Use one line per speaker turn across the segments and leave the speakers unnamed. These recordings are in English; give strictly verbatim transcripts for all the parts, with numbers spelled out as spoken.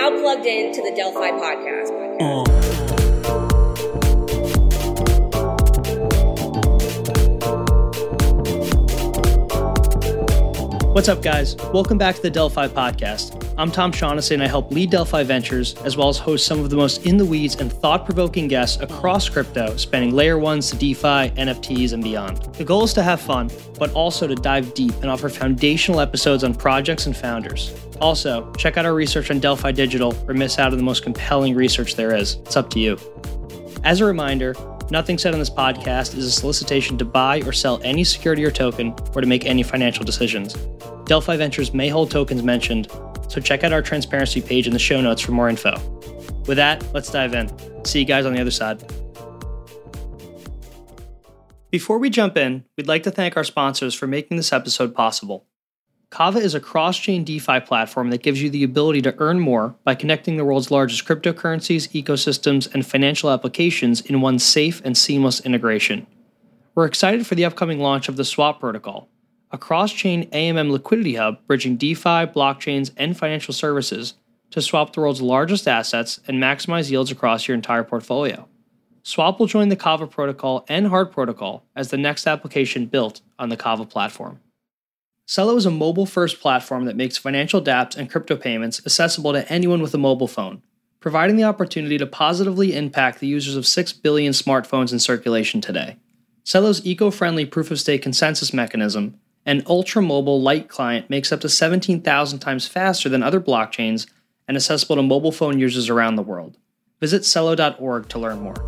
now plugged in to the Delphi podcast.
What's up, guys? Welcome back to the Delphi podcast. I'm Tom Shaughnessy, and I help lead Delphi Ventures, as well as host some of the most in-the-weeds and thought-provoking guests across crypto, spanning layer ones to DeFi, N F Ts, and beyond. The goal is to have fun, but also to dive deep and offer foundational episodes on projects and founders. Also, check out our research on Delphi Digital or miss out on the most compelling research there is. It's up to you. As a reminder, nothing said on this podcast is a solicitation to buy or sell any security or token or to make any financial decisions. Delphi Ventures may hold tokens mentioned, so check out our transparency page in the show notes for more info. With that, let's dive in. See you guys on the other side. Before we jump in, we'd like to thank our sponsors for making this episode possible. Kava is a cross-chain DeFi platform that gives you the ability to earn more by connecting the world's largest cryptocurrencies, ecosystems, and financial applications in one safe and seamless integration. We're excited for the upcoming launch of the Swap protocol, a cross-chain A M M liquidity hub bridging DeFi, blockchains, and financial services to swap the world's largest assets and maximize yields across your entire portfolio. Swap will join the Kava protocol and Hard protocol as the next application built on the Kava platform. Celo is a mobile-first platform that makes financial dApps and crypto payments accessible to anyone with a mobile phone, providing the opportunity to positively impact the users of six billion smartphones in circulation today. Celo's eco-friendly proof-of-stake consensus mechanism and ultra-mobile light client makes up to seventeen thousand times faster than other blockchains and accessible to mobile phone users around the world. Visit celo dot org to learn more.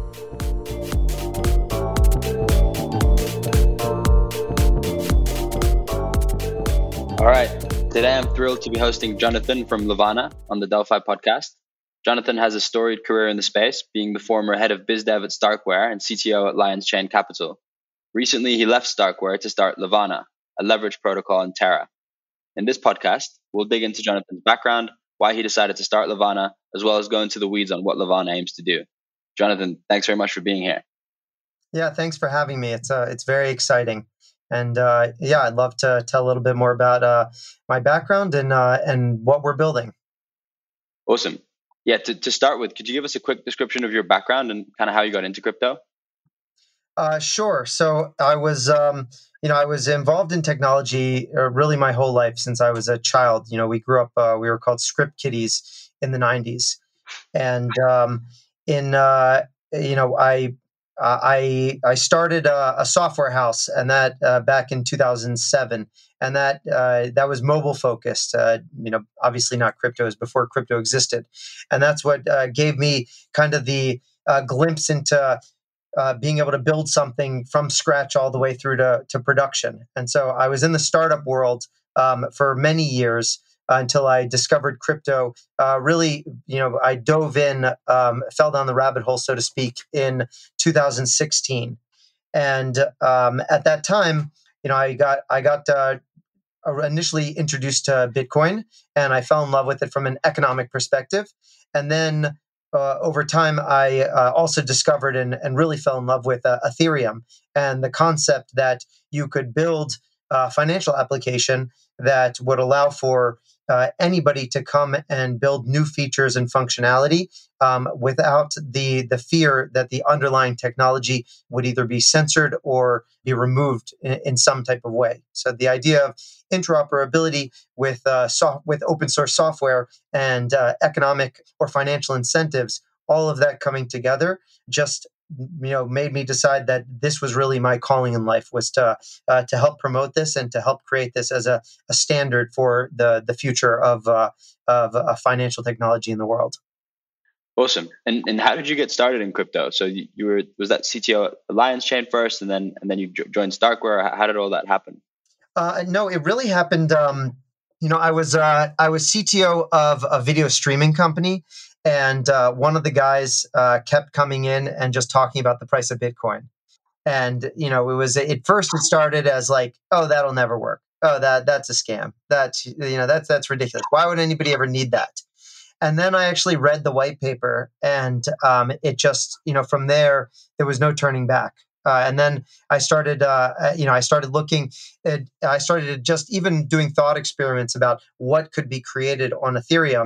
All right. Today I'm thrilled to be hosting Jonathan from Levana on the Delphi podcast. Jonathan has a storied career in the space, being the former head of biz dev at Starkware and C T O at Lions Chain Capital. Recently, he left Starkware to start Levana, a leverage protocol in Terra. In this podcast, we'll dig into Jonathan's background, why he decided to start Levana, as well as go into the weeds on what Levana aims to do. Jonathan, thanks very much for being here.
Yeah, thanks for having me. It's uh, it's very exciting. And uh, yeah, I'd love to tell a little bit more about uh, my background and uh, and what we're building.
Awesome. Yeah, to, to start with, could you give us a quick description of your background and kind of how you got into crypto?
Uh, sure. So I was, um, you know, I was involved in technology uh, really my whole life since I was a child. You know, we grew up, uh, we were called script kiddies in the nineties. And um, in, uh, you know, I uh, I I started a, a software house, and that uh, back in two thousand seven. And that uh, that was mobile focused, uh, you know, obviously not crypto, as before crypto existed. And that's what uh, gave me kind of the uh, glimpse into Uh, being able to build something from scratch all the way through to, to production. And so I was in the startup world um, for many years uh, until I discovered crypto. Uh, really, you know, I dove in, um, fell down the rabbit hole, so to speak, in two thousand sixteen. And um, at that time, you know, I got I got uh, initially introduced to Bitcoin, and I fell in love with it from an economic perspective. And then Uh, over time, I uh, also discovered and, and really fell in love with uh, Ethereum and the concept that you could build a financial application that would allow for uh, anybody to come and build new features and functionality um, without the the fear that the underlying technology would either be censored or be removed in, in some type of way. So the idea of interoperability with uh, soft, with open source software and uh, economic or financial incentives, all of that coming together, just you know made me decide that this was really my calling in life, was to uh, to help promote this and to help create this as a, a standard for the the future of uh, of uh, financial technology in the world.
Awesome. And and how did you get started in crypto? So you, you were was that C T O at Lions Chain first, and then and then you joined Starkware. How did all that happen?
Uh, no, it really happened. Um, you know, I was uh, I was C T O of a video streaming company, and uh, one of the guys uh, kept coming in and just talking about the price of Bitcoin. And you know, it was at first it started as like, oh, that'll never work. Oh, that that's a scam. That's you know, that's that's ridiculous. Why would anybody ever need that? And then I actually read the white paper, and um, it just you know, from there there was no turning back. Uh, and then I started, uh, you know, I started looking at, I started just even doing thought experiments about what could be created on Ethereum.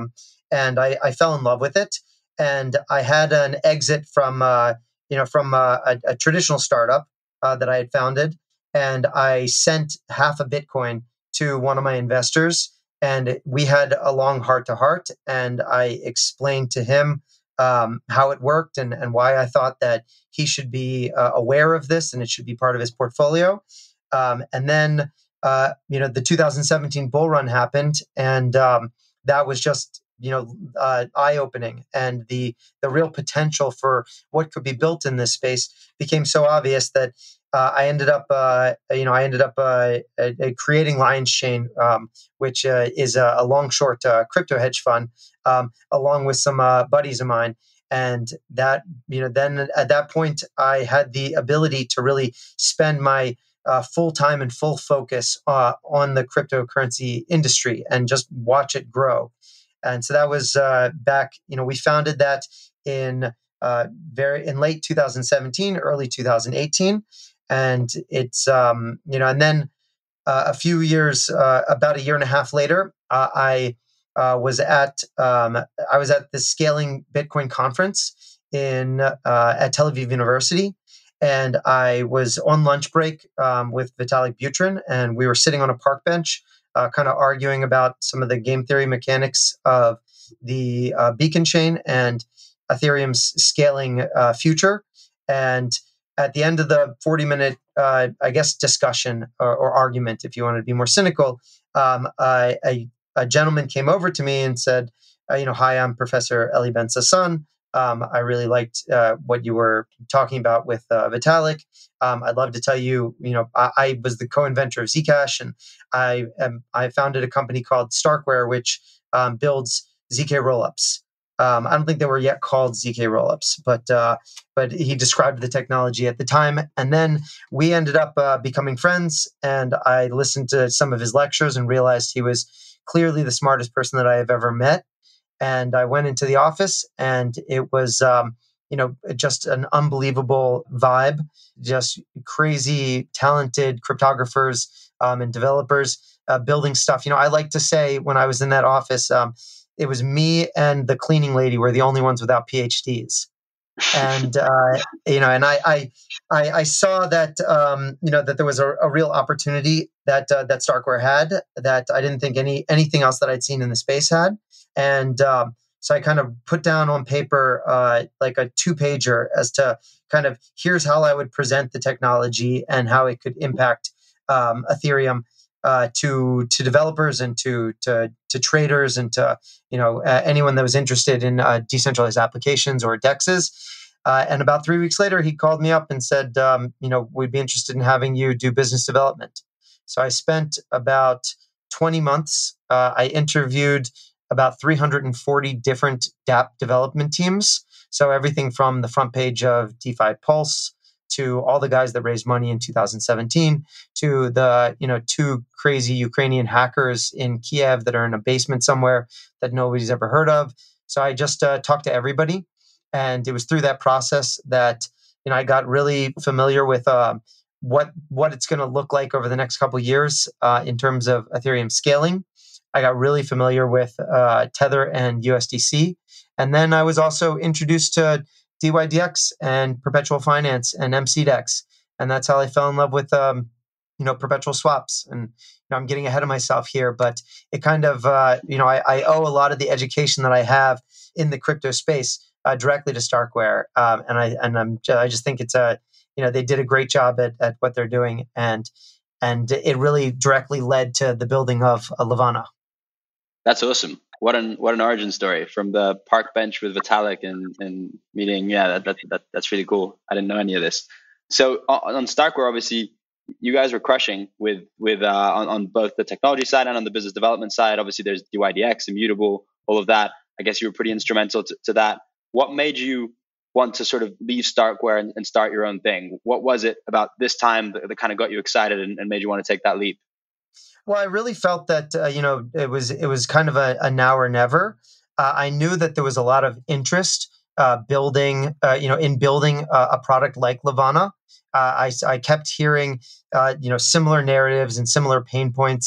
and I, I fell in love with it. And I had an exit from uh, you know from uh, a, a traditional startup uh, that I had founded, and I sent half a Bitcoin to one of my investors, and we had a long heart to heart, and I explained to him um, how it worked and, and why I thought that he should be uh, aware of this and it should be part of his portfolio. Um, and then, uh, you know, the two thousand seventeen bull run happened, and um, that was just, you know, uh, eye-opening. And the the real potential for what could be built in this space became so obvious that uh, I ended up, uh, you know, I ended up uh, uh, creating Lions Chain, um, which uh, is a, a long-short uh, crypto hedge fund, um, along with some uh, buddies of mine. And that, you know, then at that point, I had the ability to really spend my uh, full time and full focus uh, on the cryptocurrency industry and just watch it grow. And so that was uh, back, you know, we founded that in uh, very in late two thousand seventeen, early two thousand eighteen. And it's, um, you know, and then uh, a few years, uh, about a year and a half later, uh, I Uh, was at um, I was at the Scaling Bitcoin conference in uh, at Tel Aviv University, and I was on lunch break um, with Vitalik Buterin, and we were sitting on a park bench, uh, kind of arguing about some of the game theory mechanics of the uh, Beacon chain and Ethereum's scaling uh, future. And at the end of the forty minute, uh, I guess, discussion or, or argument, if you want to be more cynical, um, I, I a gentleman came over to me and said, uh, you know, hi, I'm Professor Eli Ben-Sasson. Um, I really liked uh, what you were talking about with uh, Vitalik. Um, I'd love to tell you, you know, I, I was the co-inventor of Zcash, and I am, I founded a company called Starkware, which um, builds Z K rollups. Um, I don't think they were yet called Z K rollups, but uh, but he described the technology at the time. And then we ended up uh, becoming friends, and I listened to some of his lectures and realized he was clearly the smartest person that I have ever met. And I went into the office, and it was, um, you know, just an unbelievable vibe, just crazy, talented cryptographers um, and developers uh, building stuff. You know, I like to say when I was in that office, um, it was me and the cleaning lady were the only ones without P H Ds. And uh, you know, and I, I, I, I saw that um, you know that there was a, a real opportunity that uh, that Starkware had that I didn't think any anything else that I'd seen in the space had, and um, so I kind of put down on paper uh, like a two pager as to kind of here's how I would present the technology and how it could impact um, Ethereum uh, to to developers and to to to traders and to you know uh, anyone that was interested in uh, decentralized applications or dexes. Uh, and about three weeks later, he called me up and said, um, you know, we'd be interested in having you do business development. So I spent about twenty months. Uh, I interviewed about three hundred forty different dApp development teams. So everything from the front page of DeFi Pulse to all the guys that raised money in two thousand seventeen to the, you know, two crazy Ukrainian hackers in Kiev that are in a basement somewhere that nobody's ever heard of. So I just uh, talked to everybody. And it was through that process that, you know, I got really familiar with uh, what what it's going to look like over the next couple of years uh, in terms of Ethereum scaling. I got really familiar with uh, Tether and U S D C. And then I was also introduced to D Y D X and Perpetual Finance and M C D E X. And that's how I fell in love with, um, you know, perpetual swaps. And, you know, I'm getting ahead of myself here, but it kind of, uh, you know, I, I owe a lot of the education that I have in the crypto space Uh, directly to Starkware, um, and I and I'm I just think it's a you know they did a great job at, at what they're doing, and and it really directly led to the building of uh, Levana.
That's awesome. What an what an origin story from the park bench with Vitalik and, and meeting. Yeah, that, that that that's really cool. I didn't know any of this. So on, on Starkware, obviously, you guys were crushing with with uh, on, on both the technology side and on the business development side. Obviously, there's D Y D X, Immutable, all of that. I guess you were pretty instrumental to, to that. What made you want to sort of leave Starkware and, and start your own thing? What was it about this time that, that kind of got you excited and, and made you want to take that leap?
Well, I really felt that uh, you know it was it was kind of a, a now or never. Uh, I knew that there was a lot of interest uh, building uh, you know in building a, a product like Levana. Uh, I I kept hearing uh, you know similar narratives and similar pain points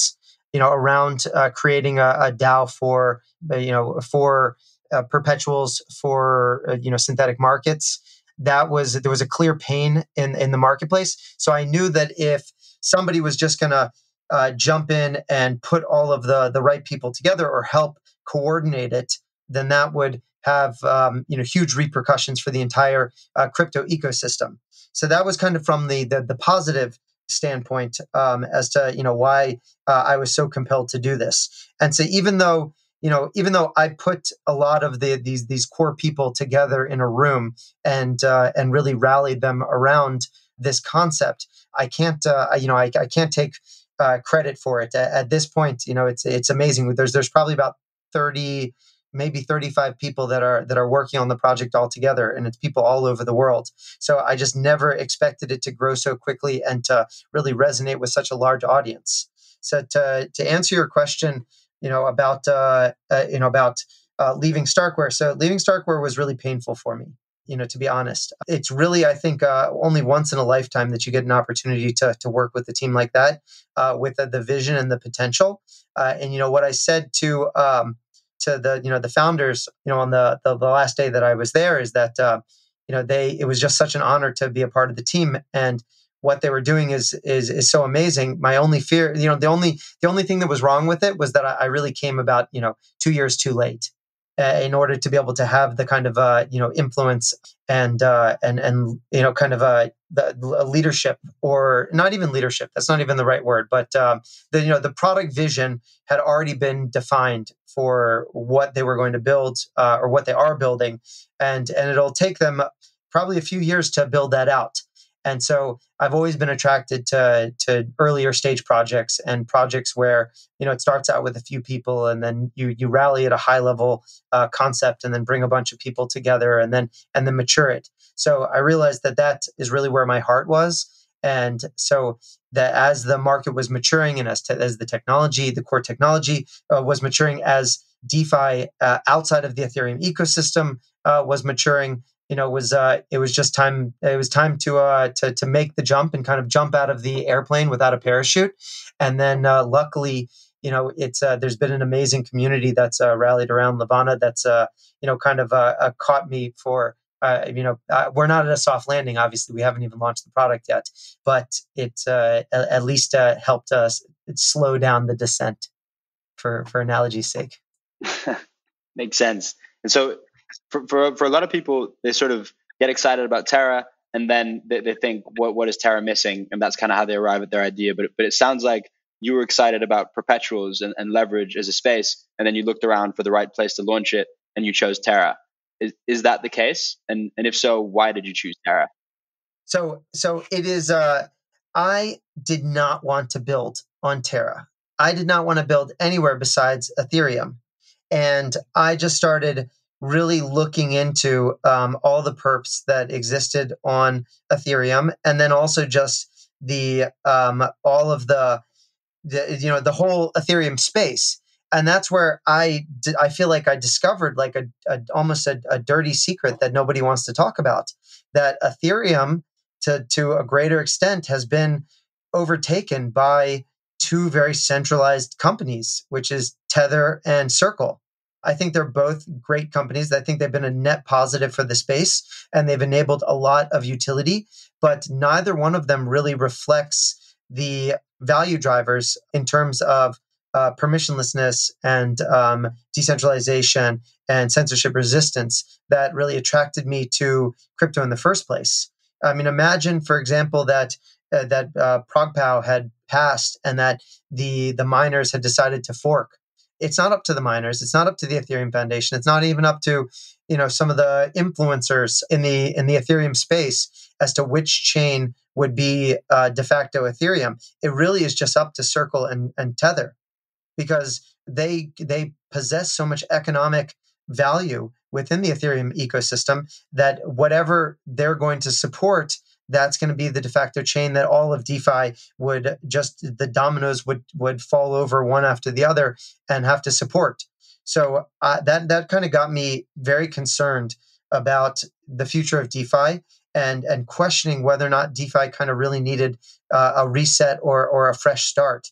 you know, around uh, creating a, a DAO for, uh, you know, for uh, perpetuals for, uh, you know, synthetic markets. That was, there was a clear pain in, in the marketplace. So I knew that if somebody was just going to uh, jump in and put all of the, the right people together or help coordinate it, then that would have, um, you know, huge repercussions for the entire uh, crypto ecosystem. So that was kind of from the, the, the positive standpoint um, as to, you know, why uh, I was so compelled to do this. And so even though, you know, even though I put a lot of the these these core people together in a room and uh, and really rallied them around this concept, I can't, uh, you know, I, I can't take uh, credit for it. At, at this point, you know, it's it's amazing. There's there's probably about thirty, maybe thirty-five people that are that are working on the project all together, and it's people all over the world. So I just never expected it to grow so quickly and to really resonate with such a large audience. So to to answer your question, you know, about uh, uh, you know about uh, leaving Starkware. So leaving Starkware was really painful for me. You know, to be honest, it's really, I think, uh, only once in a lifetime that you get an opportunity to to work with a team like that, uh, with the, the vision and the potential. Uh, and you know what I said to um, to the you know the founders, you know, on the the, the last day that I was there is that uh, you know they it was just such an honor to be a part of the team, and what they were doing is is is so amazing. My only fear, you know, the only the only thing that was wrong with it was that I, I really came about, you know, two years too late uh, in order to be able to have the kind of uh, you know influence and uh, and and you know kind of uh, the leadership, or not even leadership. That's not even the right word, but um, the you know the product vision had already been defined for what they were going to build uh, or what they are building, and and it'll take them probably a few years to build that out. And so I've always been attracted to to earlier stage projects and projects where, you know, it starts out with a few people and then you you rally at a high level uh, concept and then bring a bunch of people together and then and then mature it. So I realized that that is really where my heart was. And so that as the market was maturing and as, te- as the technology, the core technology uh, was maturing, as DeFi uh, outside of the Ethereum ecosystem uh, was maturing, you know, was uh, it was just time. It was time to uh, to to make the jump and kind of jump out of the airplane without a parachute. And then, uh, luckily, you know, it's uh, there's been an amazing community that's uh, rallied around Levana. That's uh, you know, kind of uh, uh, caught me for. Uh, you know, uh, we're not at a soft landing. Obviously, we haven't even launched the product yet, but it uh, at, at least uh, helped us slow down the descent, for for analogy's sake.
Makes sense. And so, for, for for a lot of people, they sort of get excited about Terra, and then they, they think, what what is Terra missing? And that's kind of how they arrive at their idea. But but it sounds like you were excited about perpetuals and, and leverage as a space, and then you looked around for the right place to launch it, and you chose Terra. Is is that the case? And and if so, why did you choose Terra?
So so it is. Uh, I did not want to build on Terra. I did not want to build anywhere besides Ethereum, and I just started really looking into um, all the perps that existed on Ethereum, and then also just the um, all of the, the you know the whole Ethereum space. And that's where I, d- I feel like I discovered like a, a almost a, a dirty secret that nobody wants to talk about. That Ethereum, to to a greater extent, has been overtaken by two very centralized companies, which is Tether and Circle. I think they're both great companies. I think they've been a net positive for the space, and they've enabled a lot of utility. But neither one of them really reflects the value drivers in terms of Uh, permissionlessness and um, decentralization and censorship resistance that really attracted me to crypto in the first place. I mean, imagine, for example, that uh, that uh, ProgPow had passed and that the the miners had decided to fork. It's not up to the miners. It's not up to the Ethereum Foundation. It's not even up to, you know, some of the influencers in the in the Ethereum space as to which chain would be uh, de facto Ethereum. It really is just up to Circle and, and Tether, because they they possess so much economic value within the Ethereum ecosystem that whatever they're going to support, that's going to be the de facto chain that all of DeFi would just, the dominoes would would fall over one after the other and have to support. So uh, that that kind of got me very concerned about the future of DeFi and and questioning whether or not DeFi kind of really needed uh, a reset or or a fresh start.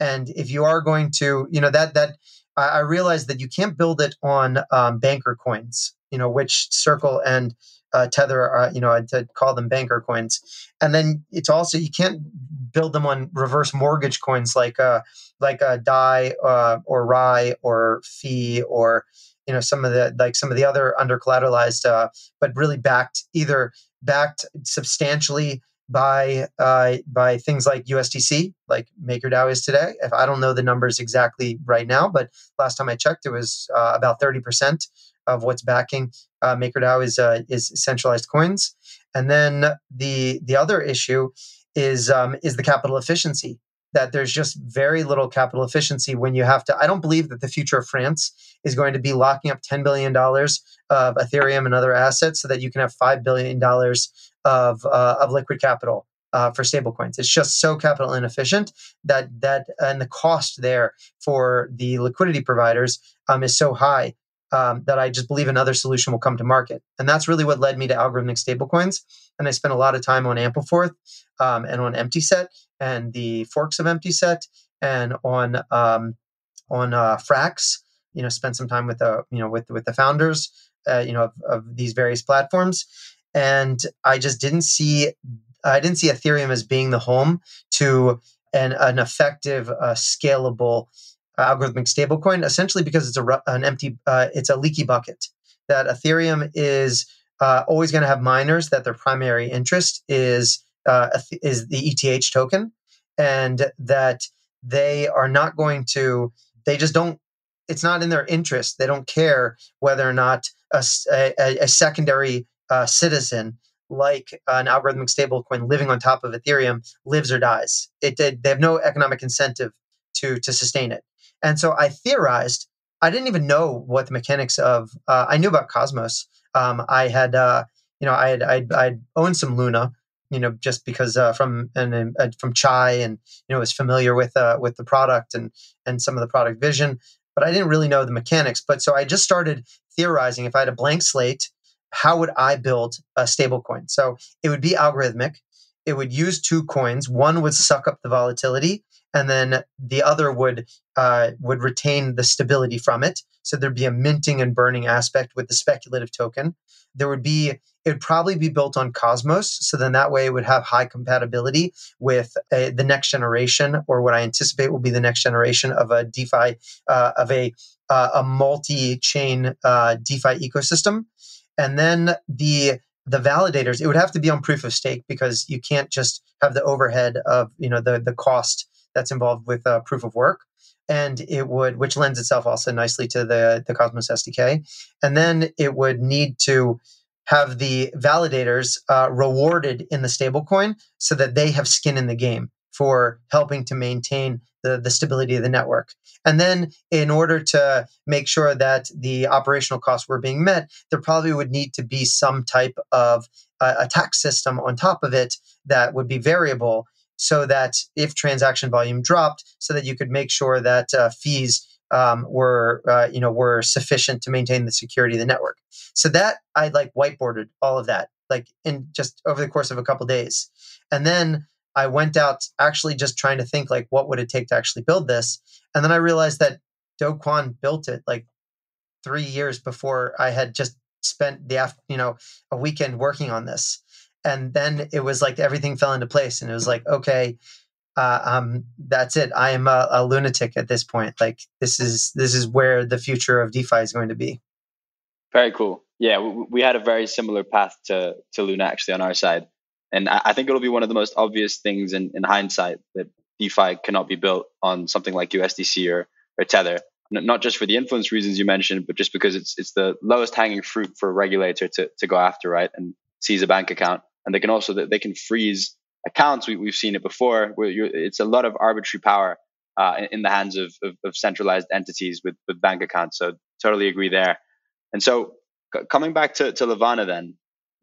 And if you are going to, you know, that that I, I realized that you can't build it on um, banker coins, you know, which Circle and uh, Tether are, you know, to call them banker coins. And then it's also, you can't build them on reverse mortgage coins like uh, like a D A I uh, or R A I or Fee or, you know, some of the like some of the other under collateralized, uh, but really backed either backed substantially by uh, by things like U S D C, like MakerDAO is today. If I don't know the numbers exactly right now, but last time I checked, it was uh, about thirty percent of what's backing uh, MakerDAO is uh, is centralized coins. And then the the other issue is um, is the capital efficiency. That there's just very little capital efficiency when you have to. I don't believe that the future of France is going to be locking up ten billion dollars of Ethereum and other assets so that you can have five billion dollars of uh, of liquid capital uh, for stablecoins. It's just so capital inefficient that that and the cost there for the liquidity providers um, is so high um, that I just believe another solution will come to market. And that's really what led me to algorithmic stablecoins. And I spent a lot of time on Ampleforth um, and on EmptySet and the forks of EmptySet and on um, on uh, Frax. You know, spent some time with the you know with with the founders uh, you know of, of these various platforms. And I just didn't see, I didn't see Ethereum as being the home to an, an effective, uh, scalable uh, algorithmic stablecoin. Essentially, because it's a an empty, uh, it's a leaky bucket. That Ethereum is uh, always going to have miners that their primary interest is uh, is the E T H token, and that they are not going to. They just don't. It's not in their interest. They don't care whether or not a, a, a secondary Uh, citizen like an algorithmic stablecoin living on top of Ethereum lives or dies. It did. They have no economic incentive to to sustain it. And so I theorized. I didn't even know what the mechanics of. Uh, I knew about Cosmos. Um, I had, uh, you know, I had I'd, I'd owned some Luna, you know, just because uh, from and uh, from Chai, and you know, was familiar with uh, with the product and and some of the product vision, but I didn't really know the mechanics. But so I just started theorizing. If I had a blank slate, how would I build a stablecoin? So it would be algorithmic. It would use two coins. One would suck up the volatility, and then the other would uh, would retain the stability from it. So there'd be a minting and burning aspect with the speculative token. There would be it would probably be built on Cosmos. So then that way it would have high compatibility with a, the next generation, or what I anticipate will be the next generation of a DeFi uh, of a uh, a multi-chain uh, DeFi ecosystem. And then the the validators, it would have to be on proof of stake, because you can't just have the overhead of you know the the cost that's involved with uh, proof of work. And it would, which lends itself also nicely to the the Cosmos S D K. And then it would need to have the validators uh, rewarded in the stablecoin so that they have skin in the game for helping to maintain the, the stability of the network. And then in order to make sure that the operational costs were being met, there probably would need to be some type of uh, a tax system on top of it that would be variable, so that if transaction volume dropped, so that you could make sure that uh, fees um, were uh, you know were sufficient to maintain the security of the network. So that I like whiteboarded all of that like in just over the course of a couple days. And then I went out actually just trying to think like, what would it take to actually build this? And then I realized that Do Kwon built it like three years before I had just spent the after, you know, a weekend working on this. And then it was like everything fell into place, and it was like, okay, uh, um, that's it. I am a, a lunatic at this point. Like this is this is where the future of DeFi is going to be.
Very cool. Yeah, we, we had a very similar path to to Luna actually on our side. And I think it'll be one of the most obvious things in, in hindsight that DeFi cannot be built on something like U S D C or, or Tether. N- not just for the influence reasons you mentioned, but just because it's it's the lowest hanging fruit for a regulator to, to go after, right? And seize a bank account. And they can also, they can freeze accounts. We, we've seen it before, where you're, it's a lot of arbitrary power uh, in, in the hands of, of, of centralized entities with, with bank accounts. So totally agree there. And so c- coming back to, to Levana then,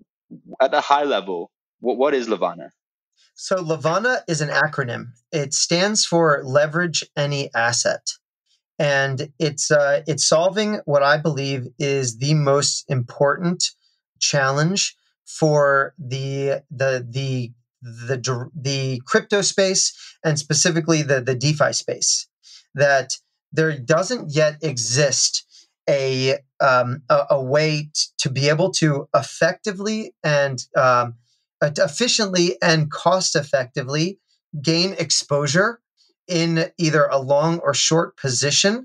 at the high level, What what is Levana?
So Levana is an acronym. It stands for Leverage Any Asset, and it's uh, it's solving what I believe is the most important challenge for the the the the the crypto space and specifically the the DeFi space, that there doesn't yet exist a um, a, a way t- to be able to effectively and um, efficiently and cost effectively gain exposure in either a long or short position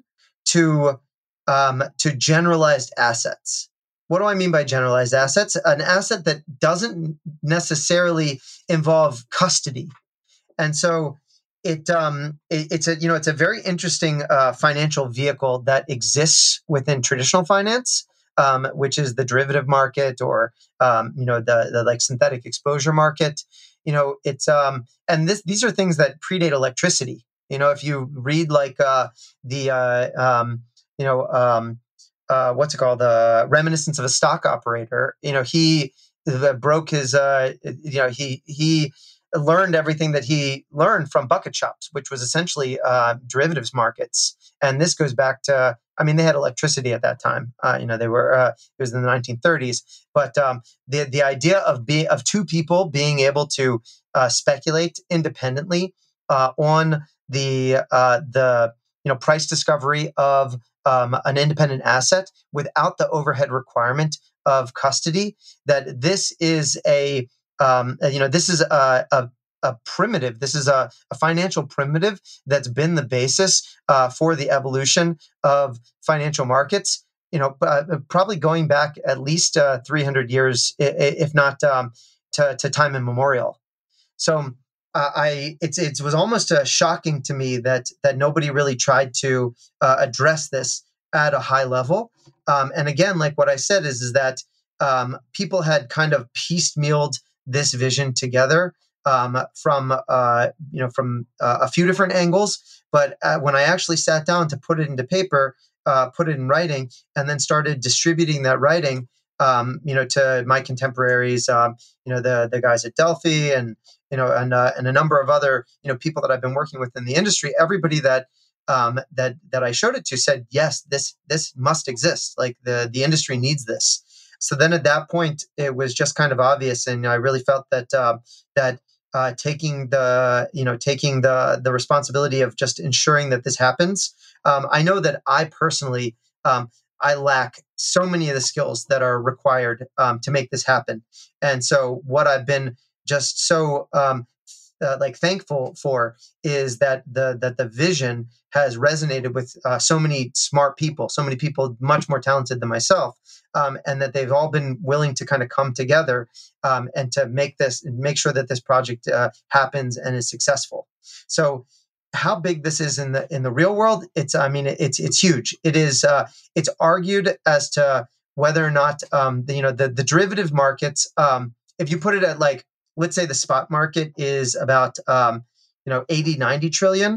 to um, to generalized assets. What do I mean by generalized assets? An asset that doesn't necessarily involve custody. And so it, um, it it's a you know it's a very interesting uh, financial vehicle that exists within traditional finance, um, which is the derivative market, or um, you know the the like synthetic exposure market. You know it's um, and this these are things that predate electricity. You know, if you read like uh, the uh, um, you know um, uh, what's it called, the Reminiscence of a Stock Operator. You know, he the, broke his uh, you know he he. learned everything that he learned from bucket shops, which was essentially uh, derivatives markets. And this goes back to, I mean, they had electricity at that time. Uh, you know, they were, uh, it was in the nineteen thirties. But um, the the idea of being of two people being able to uh, speculate independently uh, on the uh, the you know price discovery of um, an independent asset without the overhead requirement of custody, that this is a Um, you know, this is a, a, a primitive. This is a, a financial primitive that's been the basis uh, for the evolution of financial markets. You know, uh, probably going back at least uh, three hundred years, if not um, to, to time immemorial. So uh, I, it's it was almost uh, shocking to me that that nobody really tried to uh, address this at a high level. Um, and again, like what I said is is that um, people had kind of piecemealed this vision together um, from uh, you know from uh, a few different angles. But uh, when I actually sat down to put it into paper, uh, put it in writing, and then started distributing that writing, um, you know, to my contemporaries, um, you know, the the guys at Delphi, and you know, and uh, and a number of other you know people that I've been working with in the industry. Everybody that um, that that I showed it to said, yes, this this must exist. Like the the industry needs this. So then at that point, it was just kind of obvious, and I really felt that uh, that uh, taking the you know taking the the responsibility of just ensuring that this happens. Um, I know that I personally um, I lack so many of the skills that are required um, to make this happen, and so what I've been just so um, uh, like thankful for is that the that the vision has resonated with uh, so many smart people, so many people much more talented than myself. Um, and that they've all been willing to kind of come together um, and to make this, make sure that this project uh, happens and is successful. So, how big this is in the in the real world? It's, I mean, it's it's huge. It is. Uh, it's argued as to whether or not um, the, you know the the derivative markets. Um, if you put it at like, let's say the spot market is about um, you know eighty, ninety trillion.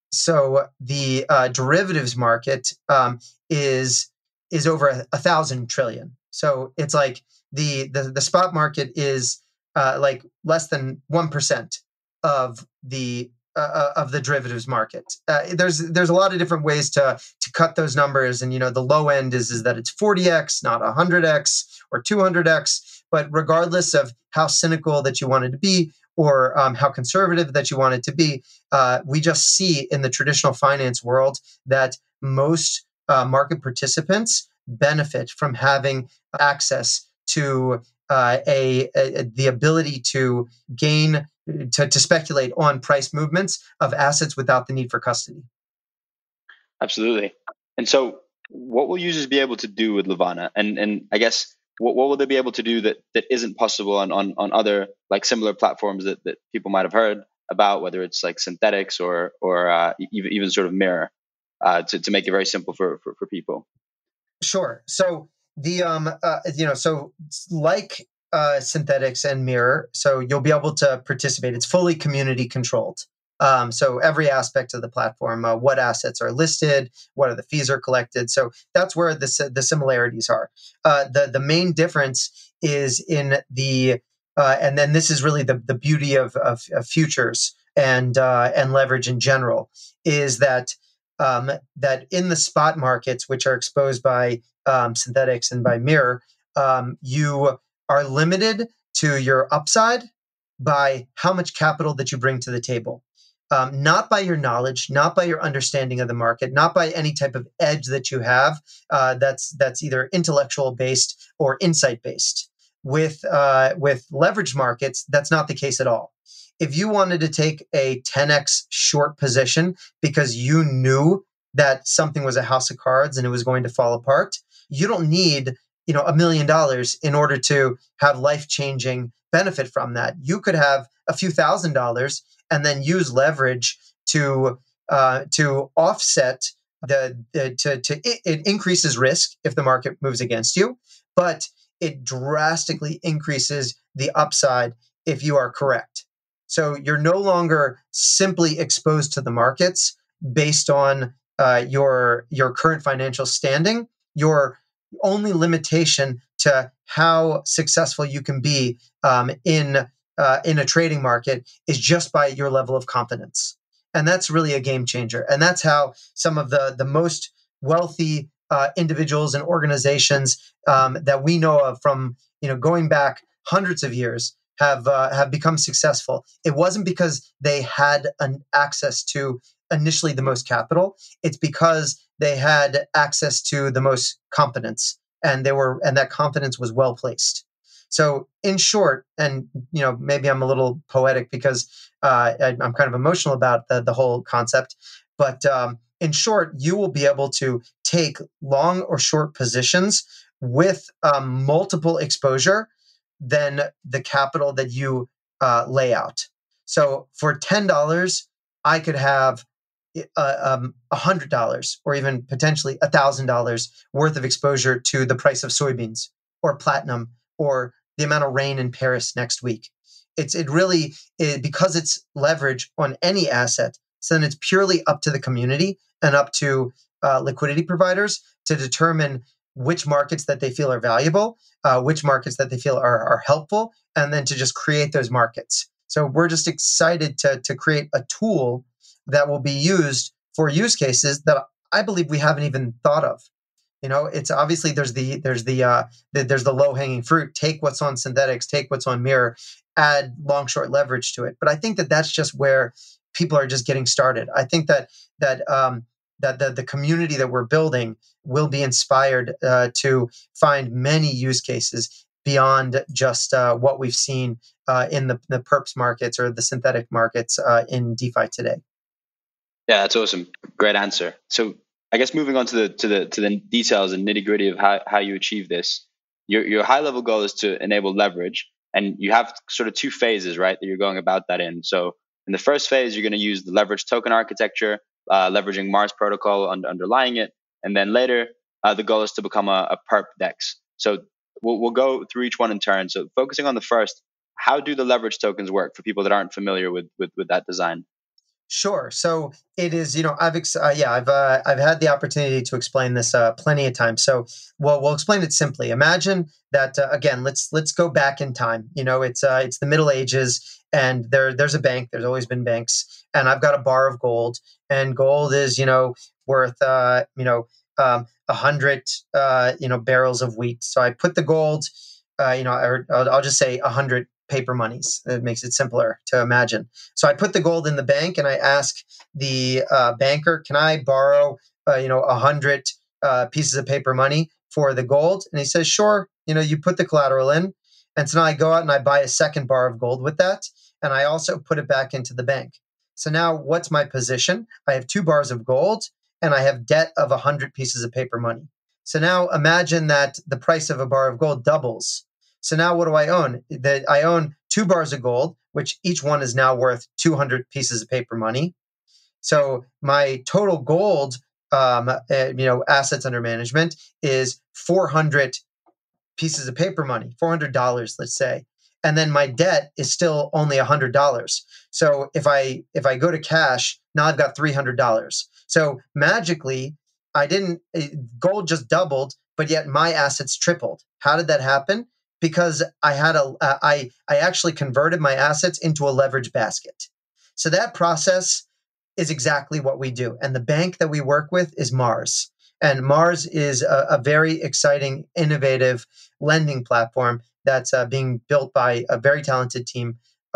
So the uh, derivatives market um, is. is over a, a thousand trillion. So it's like the the, the spot market is uh, like less than one percent of the uh, of the derivatives market. Uh, there's there's a lot of different ways to to cut those numbers, and you know the low end is is that it's forty x, not one hundred x or two hundred x. But regardless of how cynical that you want it to be, or um, how conservative that you want it to be, uh, we just see in the traditional finance world that most Uh, market participants benefit from having access to uh, a, a the ability to gain to, to speculate on price movements of assets without the need for custody.
Absolutely. And so, what will users be able to do with Levana? And and I guess what what will they be able to do that that isn't possible on on, on other like similar platforms that, that people might have heard about, whether it's like Synthetix or or uh, even even sort of Mirror? Uh, to, to make it very simple for, for, for people.
Sure. So the um uh, you know so like uh, Synthetix and Mirror, so you'll be able to participate. It's fully community controlled. Um, so every aspect of the platform, uh, what assets are listed, what are the fees are collected. So that's where the the similarities are. Uh, the the main difference is in the uh, and then this is really the the beauty of of, of futures and uh, and leverage in general is that. Um, that in the spot markets, which are exposed by um, Synthetix and by Mirror, um, you are limited to your upside by how much capital that you bring to the table. Um, not by your knowledge, not by your understanding of the market, not by any type of edge that you have uh, that's that's either intellectual based or insight based. With uh, with leveraged markets, that's not the case at all. If you wanted to take a ten x short position because you knew that something was a house of cards and it was going to fall apart, you don't need you know a million dollars in order to have life changing benefit from that. You could have a few thousand dollars and then use leverage to uh, to offset the, the to to it, it increases risk if the market moves against you, but it drastically increases the upside if you are correct. So you're no longer simply exposed to the markets based on uh, your your current financial standing. Your only limitation to how successful you can be um, in Uh, in a trading market is just by your level of competence. And that's really a game changer. And that's how some of the, the most wealthy uh, individuals and organizations um, that we know of from you know going back hundreds of years have uh, have become successful. It wasn't because they had an access to initially the most capital. It's because they had access to the most competence, and they were and that confidence was well placed. So in short, and you know, maybe I'm a little poetic because uh, I, I'm kind of emotional about the, the whole concept, but um, in short, you will be able to take long or short positions with um, multiple exposure than the capital that you uh, lay out. So for ten dollars, I could have uh, um, one hundred dollars or even potentially one thousand dollars worth of exposure to the price of soybeans or platinum or the amount of rain in Paris next week. It's it really it, because it's leverage on any asset. So then it's purely up to the community and up to uh, liquidity providers to determine which markets that they feel are valuable, uh, which markets that they feel are, are helpful, and then to just create those markets. So we're just excited to to create a tool that will be used for use cases that I believe we haven't even thought of. You know, it's obviously there's the there's the, uh, the there's the low hanging fruit. Take what's on synthetics, take what's on mirror, add long short leverage to it. But I think that that's just where people are just getting started. I think that that um, that the the community that we're building will be inspired uh, to find many use cases beyond just uh, what we've seen uh, in the the perps markets or the synthetic markets uh, in DeFi today.
Yeah, that's awesome. Great answer. So I guess moving on to the to the to the details and nitty gritty of how, how you achieve this, your your high level goal is to enable leverage, and you have sort of two phases, right, that you're going about that in. So in the first phase, you're going to use the leverage token architecture, uh, leveraging Mars protocol under, underlying it, and then later uh, the goal is to become a, a perp DEX. So we'll we'll go through each one in turn. So focusing on the first, how do the leverage tokens work for people that aren't familiar with with, with that design?
Sure. So it is, you know, I've ex- uh, yeah, I've uh, I've had the opportunity to explain this uh, plenty of times. So, well, we'll explain it simply. Imagine that uh, again. Let's let's go back in time. You know, it's uh, it's the Middle Ages, and there there's a bank. There's always been banks, and I've got a bar of gold, and gold is you know worth uh, you know um, a hundred uh, you know barrels of wheat. So I put the gold, uh, you know, or I'll, I'll just say a hundred paper monies. It makes it simpler to imagine. So I put the gold in the bank and I ask the uh, banker, can I borrow, uh, you know, a hundred uh, pieces of paper money for the gold? And he says, sure. You know, you put the collateral in. And so now I go out and I buy a second bar of gold with that. And I also put it back into the bank. So now what's my position? I have two bars of gold and I have debt of a hundred pieces of paper money. So now imagine that the price of a bar of gold doubles. So now what do I own? That I own two bars of gold, which each one is now worth two hundred pieces of paper money. So my total gold, um, uh, you know, assets under management is four hundred pieces of paper money, four hundred dollars, let's say. And then my debt is still only one hundred dollars. So if I if I go to cash, now I've got three hundred dollars. So magically, I didn't, gold just doubled, but yet my assets tripled. How did that happen? Because I had a, uh, I, I actually converted my assets into a leverage basket. So that process is exactly what we do. And the bank that we work with is Mars. And Mars is a, a very exciting, innovative lending platform that's uh, being built by a very talented team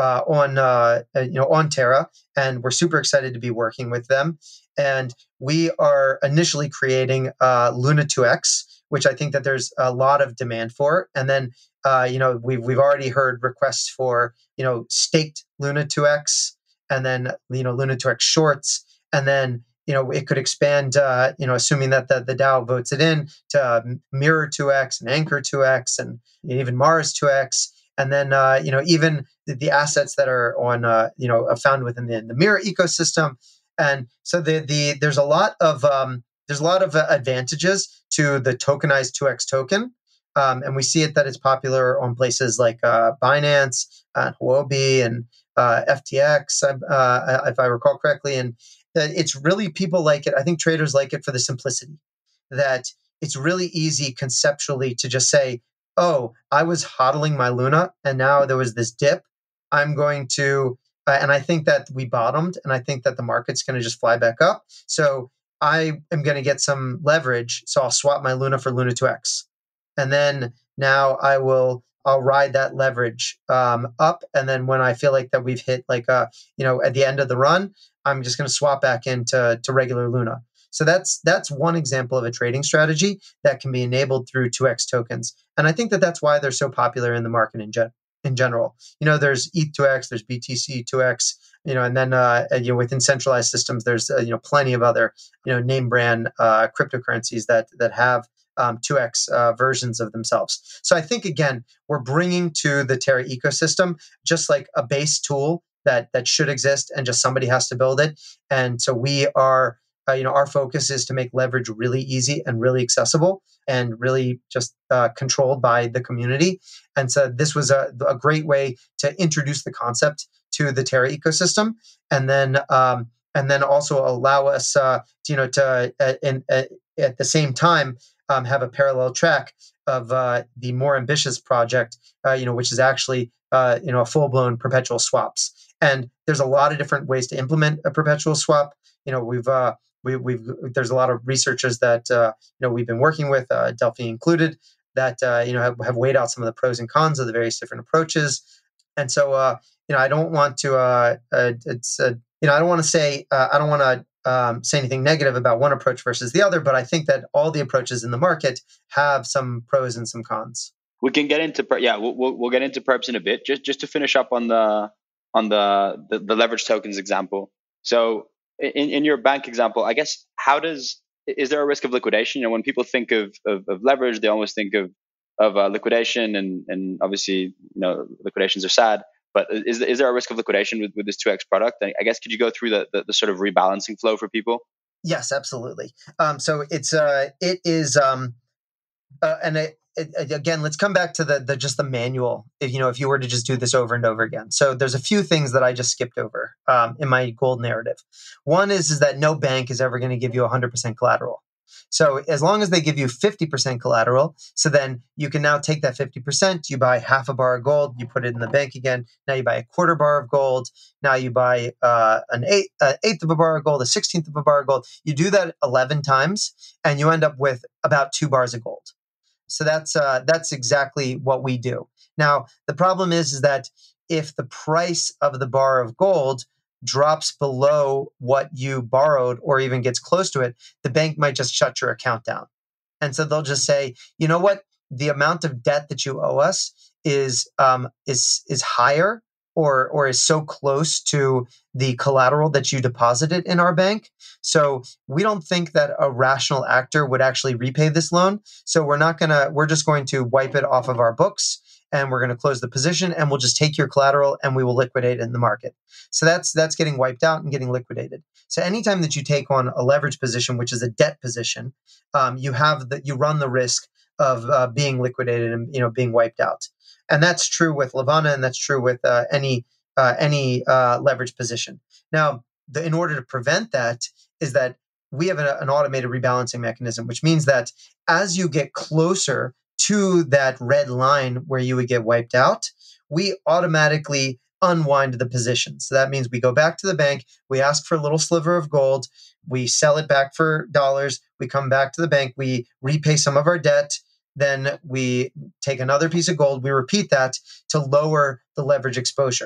uh, on uh, uh, you know on Terra, and we're super excited to be working with them. And we are initially creating uh, Luna two X, which I think that there's a lot of demand for. And then uh, you know we've we've already heard requests for you know staked Luna two X, and then you know Luna two X shorts, and then you know it could expand. Uh, you know, assuming that the, the DAO votes it in to uh, Mirror two X and Anchor two X and even Mars two X, and then uh, you know even the, the assets that are on uh, you know are found within the, the Mirror ecosystem. And so the the there's a lot of um, there's a lot of uh, advantages to the tokenized two X token. Um, and we see it that it's popular on places like uh, Binance, uh, Huobi, and uh, F T X, uh, if I recall correctly. And it's really, people like it. I think traders like it for the simplicity, that it's really easy conceptually to just say, oh, I was hodling my Luna and now there was this dip. I'm going to, uh, and I think that we bottomed, and I think that the market's going to just fly back up. So I am going to get some leverage. So I'll swap my Luna for Luna two X. And then now I will, I'll ride that leverage um, up. And then when I feel like that we've hit like, a, you know, at the end of the run, I'm just going to swap back into to regular Luna. So that's that's one example of a trading strategy that can be enabled through two X tokens. And I think that that's why they're so popular in the market in, gen- in general. You know, there's E T H two X, there's B T C two X, you know, and then uh, you know, within centralized systems, there's uh, you know plenty of other you know name brand uh, cryptocurrencies that that have Um, two X uh, versions of themselves. So I think, again, we're bringing to the Terra ecosystem just like a base tool that that should exist, and just somebody has to build it. And so we are, uh, you know, our focus is to make leverage really easy and really accessible and really just uh, controlled by the community. And so this was a, a great way to introduce the concept to the Terra ecosystem, and then um, and then also allow us, uh, to, you know, to uh, in, uh, at the same time. Um, have a parallel track of uh, the more ambitious project, uh, you know, which is actually, uh, you know, a full-blown perpetual swaps. And there's a lot of different ways to implement a perpetual swap. You know, we've uh, we, we've there's a lot of researchers that uh, you know we've been working with, uh, Delphi included, that uh, you know have, have weighed out some of the pros and cons of the various different approaches. And so, uh, you know, I don't want to, uh, uh, it's, uh, you know, I don't want to say, uh, I don't want to. Um, say anything negative about one approach versus the other, but I think that all the approaches in the market have some pros and some cons.
We can get into yeah, we'll, we'll we'll get into perps in a bit. Just just to finish up on the on the the, the leverage tokens example. So in, in your bank example, I guess how does is there a risk of liquidation? You know, when people think of of, of leverage, they almost think of of uh, liquidation, and and obviously you know liquidations are sad. But is is there a risk of liquidation with, with this two X product? I guess could you go through the, the, the sort of rebalancing flow for people?
Yes, absolutely. Um, so it's uh, it is, um, uh, and it, it, again, let's come back to the the just the manual. If you know, if you were to just do this over and over again, so there's a few things that I just skipped over um, in my gold narrative. One is is that no bank is ever going to give you one hundred percent collateral. So as long as they give you fifty percent collateral, so then you can now take that fifty percent, you buy half a bar of gold, you put it in the bank again. Now you buy a quarter bar of gold. Now you buy uh, an eighth, uh, eighth of a bar of gold, a sixteenth of a bar of gold. You do that eleven times, and you end up with about two bars of gold. So that's uh, that's exactly what we do. Now the problem is, is that if the price of the bar of gold drops below what you borrowed or even gets close to it, the bank might just shut your account down. And so they'll just say, you know what, the amount of debt that you owe us is um, is is higher or or is so close to the collateral that you deposited in our bank. So we don't think that a rational actor would actually repay this loan. So we're not gonna, we're just going to wipe it off of our books, and we're going to close the position, and we'll just take your collateral and we will liquidate it in the market. So that's that's getting wiped out and getting liquidated. So anytime that you take on a leverage position, which is a debt position, um, you have the, you run the risk of uh, being liquidated and you know being wiped out. And that's true with Levana, and that's true with uh, any uh, any uh, leverage position. Now, the, in order to prevent that, is that we have a, an automated rebalancing mechanism, which means that as you get closer to that red line where you would get wiped out, we automatically unwind the position. So that means we go back to the bank, we ask for a little sliver of gold, we sell it back for dollars, we come back to the bank, we repay some of our debt, then we take another piece of gold, we repeat that to lower the leverage exposure.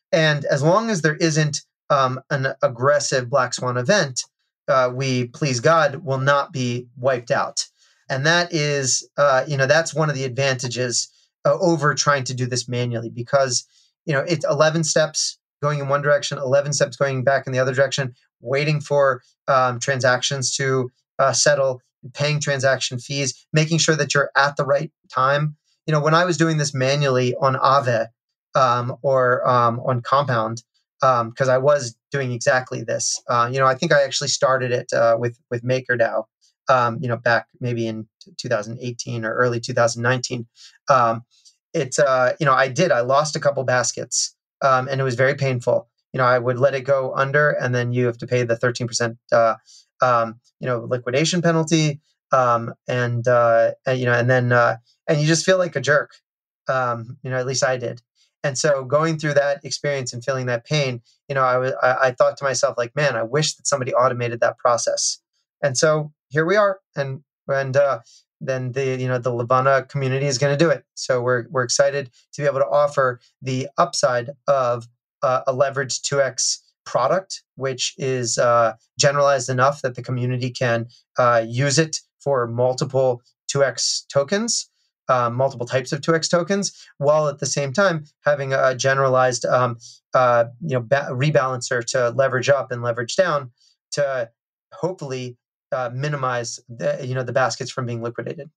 And as long as there isn't um, an aggressive black swan event, uh, we, please God, will not be wiped out. And that is, uh, you know, that's one of the advantages uh, over trying to do this manually, because, you know, it's eleven steps going in one direction, eleven steps going back in the other direction, waiting for um, transactions to uh, settle, paying transaction fees, making sure that you're at the right time. You know, when I was doing this manually on Aave um, or um, on Compound, because um, I was doing exactly this, uh, you know, I think I actually started it uh, with with MakerDAO, um, you know, back maybe in two thousand eighteen or early two thousand nineteen. Um, it's, uh, you know, I did, I lost a couple baskets um, and it was very painful. You know, I would let it go under, and then you have to pay the thirteen percent, uh, um, you know, liquidation penalty. Um, and, uh, and, you know, and then, uh, and you just feel like a jerk. Um, you know, at least I did. And so going through that experience and feeling that pain, you know, I was, I, I thought to myself, like, man, I wish that somebody automated that process. And so here we are. And, and, uh, then the, you know, the Levana community is going to do it. So we're, we're excited to be able to offer the upside of uh, a leveraged two X product, which is uh, generalized enough that the community can uh, use it for multiple two X tokens, uh, multiple types of two X tokens, while at the same time having a generalized, um, uh, you know, ba- rebalancer to leverage up and leverage down to hopefully uh, minimize the, you know, the baskets from being liquidated.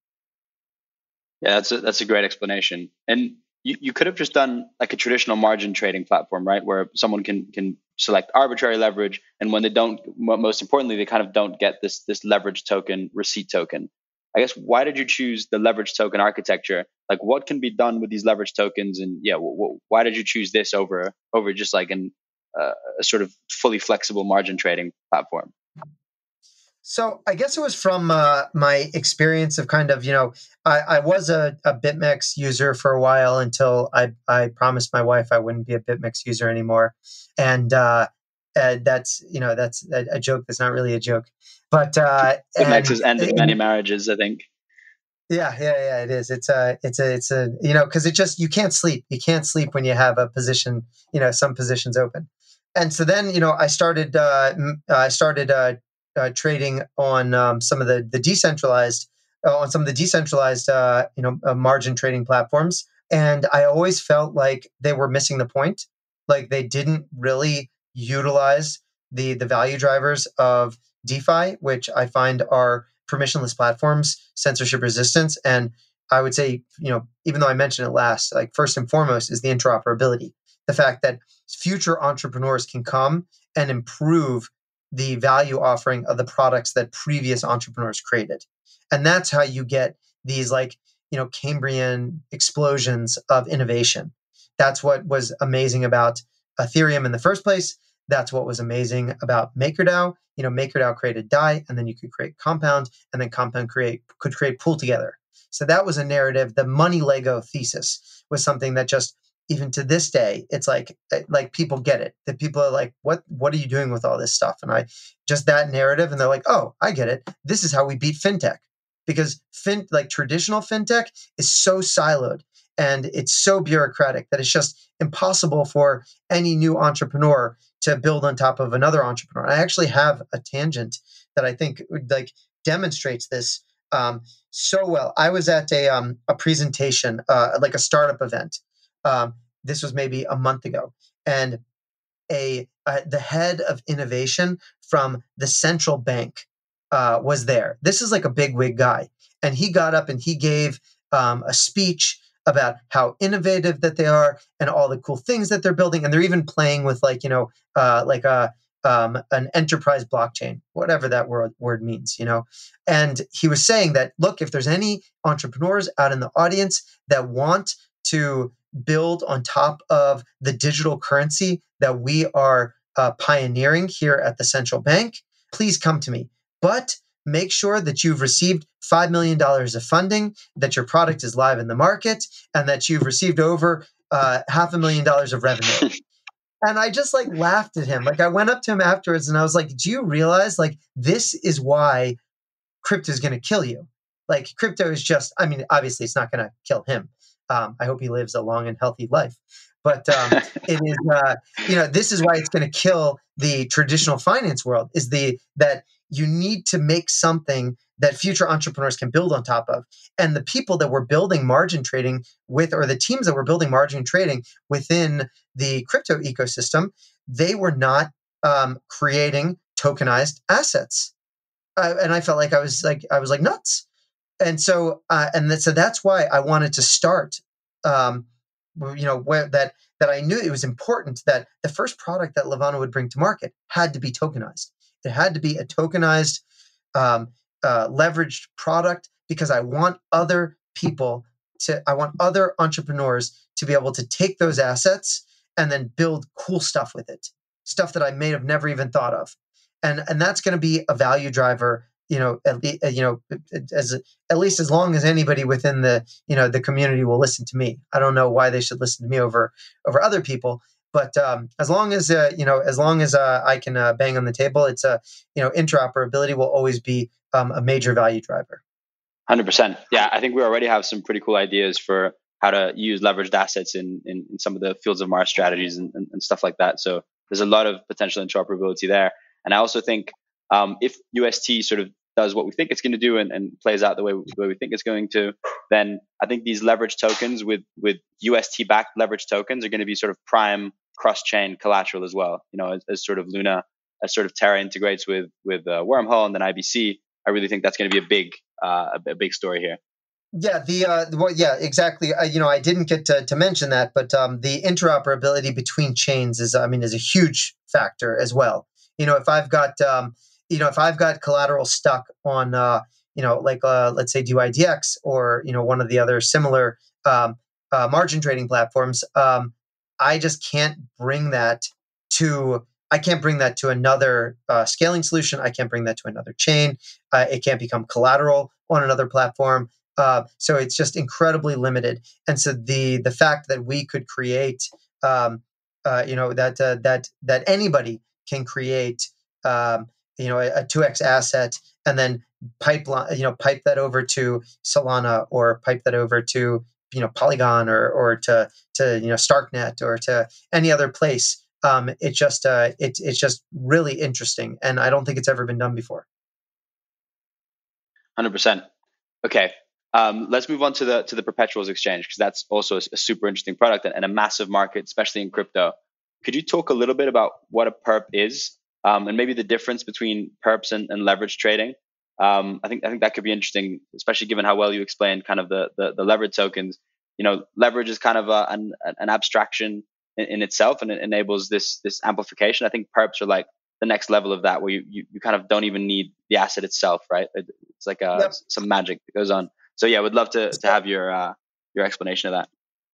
Yeah, that's a, that's a great explanation. And you, you could have just done like a traditional margin trading platform, right? Where someone can can select arbitrary leverage, and when they don't, most importantly, they kind of don't get this this leverage token, receipt token. I guess, why did you choose the leverage token architecture? Like, what can be done with these leverage tokens? And yeah, w- w- why did you choose this over over just like an uh, a sort of fully flexible margin trading platform?
So I guess it was from uh, my experience of kind of, you know, I, I was a, a BitMEX user for a while until I, I promised my wife I wouldn't be a BitMEX user anymore. And, uh, and that's, you know, that's a, a joke that's not really a joke. But uh,
BitMEX has ended
and,
many marriages, I think.
Yeah, yeah, yeah, it is. It's a, it's a, it's a, you know, because it just, you can't sleep. You can't sleep when you have a position, you know, some positions open. And so then, you know, I started, uh, I started uh, uh, trading on um, some of the the decentralized, uh, on some of the decentralized, uh, you know, uh, margin trading platforms. And I always felt like they were missing the point. Like they didn't really utilize the the value drivers of DeFi, which I find are permissionless platforms, censorship resistance. And I would say, you know, even though I mentioned it last, like first and foremost is the interoperability. The fact that future entrepreneurs can come and improve the value offering of the products that previous entrepreneurs created. And that's how you get these like, you know, Cambrian explosions of innovation. That's what was amazing about Ethereum in the first place. That's what was amazing about MakerDAO. You know, MakerDAO created D A I, and then you could create Compound, and then Compound create could create Pool Together. So that was a narrative. The money Lego thesis was something that just, even to this day, it's like like people get it. That people are like, what what are you doing with all this stuff? And I just that narrative, and they're like, oh, I get it. This is how we beat fintech, because fin like traditional fintech is so siloed and it's so bureaucratic that it's just impossible for any new entrepreneur to build on top of another entrepreneur. I actually have a tangent that I think like demonstrates this um, so well. I was at a um, a presentation, uh, like a startup event. Um, this was maybe a month ago, and a uh, the head of innovation from the central bank uh, was there. This is like a big wig guy, and he got up and he gave um, a speech about how innovative that they are and all the cool things that they're building. And they're even playing with like, you know, uh, like a, um, an enterprise blockchain, whatever that word, word means, you know. And he was saying that, look, if there's any entrepreneurs out in the audience that want to build on top of the digital currency that we are uh, pioneering here at the central bank, please come to me. But make sure that you've received five million dollars of funding, that your product is live in the market, and that you've received over uh, half a million dollars of revenue. And I just like laughed at him. Like I went up to him afterwards and I was like, do you realize like this is why crypto is going to kill you? Like crypto is just, I mean, obviously it's not going to kill him. Um, I hope he lives a long and healthy life. But um, it is, uh, you know, this is why it's going to kill the traditional finance world. Is the that you need to make something that future entrepreneurs can build on top of. And the people that were building margin trading with, or the teams that were building margin trading within the crypto ecosystem, they were not um, creating tokenized assets. Uh, and I felt like I was like I was like nuts. And so, uh, and that, so that's why I wanted to start. Um, you know, where that that I knew it was important that the first product that Levana would bring to market had to be tokenized. It had to be a tokenized, um, uh, leveraged product, because I want other people to, I want other entrepreneurs to be able to take those assets and then build cool stuff with it, stuff that I may have never even thought of, and and that's going to be a value driver. You know, at le- you know, as at least as long as anybody within the you know the community will listen to me. I don't know why they should listen to me over over other people, but um, as long as uh, you know, as long as uh, I can uh, bang on the table, it's a uh, you know, interoperability will always be um, a major value driver.
one hundred percent. Yeah, I think we already have some pretty cool ideas for how to use leveraged assets in in, in some of the Fields of Mars strategies and, and, and stuff like that. So there's a lot of potential interoperability there, and I also think um, if U S T sort of does what we think it's going to do and, and plays out the way, the way we think it's going to, then I think these leverage tokens with with U S T backed leverage tokens are going to be sort of prime cross-chain collateral as well. You know, as, as sort of Luna, as sort of Terra integrates with with uh, Wormhole and then I B C, I really think that's going to be a big uh, a, a big story here.
Yeah, the uh, well, yeah, exactly. Uh, you know, I didn't get to, to mention that, but um, the interoperability between chains is, I mean, is a huge factor as well. You know, if I've got um, you know, if I've got collateral stuck on, uh, you know, like, uh, let's say D Y D X or, you know, one of the other similar um, uh, margin trading platforms, um, I just can't bring that to, I can't bring that to another uh, scaling solution. I can't bring that to another chain. Uh, it can't become collateral on another platform. Uh, so it's just incredibly limited. And so the the fact that we could create, um, uh, you know, that uh, that that anybody can create, um, you know, a, a two X asset and then pipeline, you know, pipe that over to Solana or pipe that over to, you know, Polygon or or to to you know Starknet or to any other place. Um, it just uh, it, it's just really interesting, and I don't think it's ever been done before.
one hundred percent. Okay. Um, let's move on to the to the perpetuals exchange, because that's also a, a super interesting product and, and a massive market, especially in crypto. Could you talk a little bit about what a perp is, um, and maybe the difference between perps and, and leverage trading? Um, I think I think that could be interesting, especially given how well you explained kind of the the, the leverage tokens. You know, leverage is kind of a, an an abstraction in, in itself, and it enables this this amplification. I think perps are like the next level of that, where you you, you kind of don't even need the asset itself, right? It, it's like a, yep. some magic that goes on. So yeah, would love to to have your uh, your explanation of that.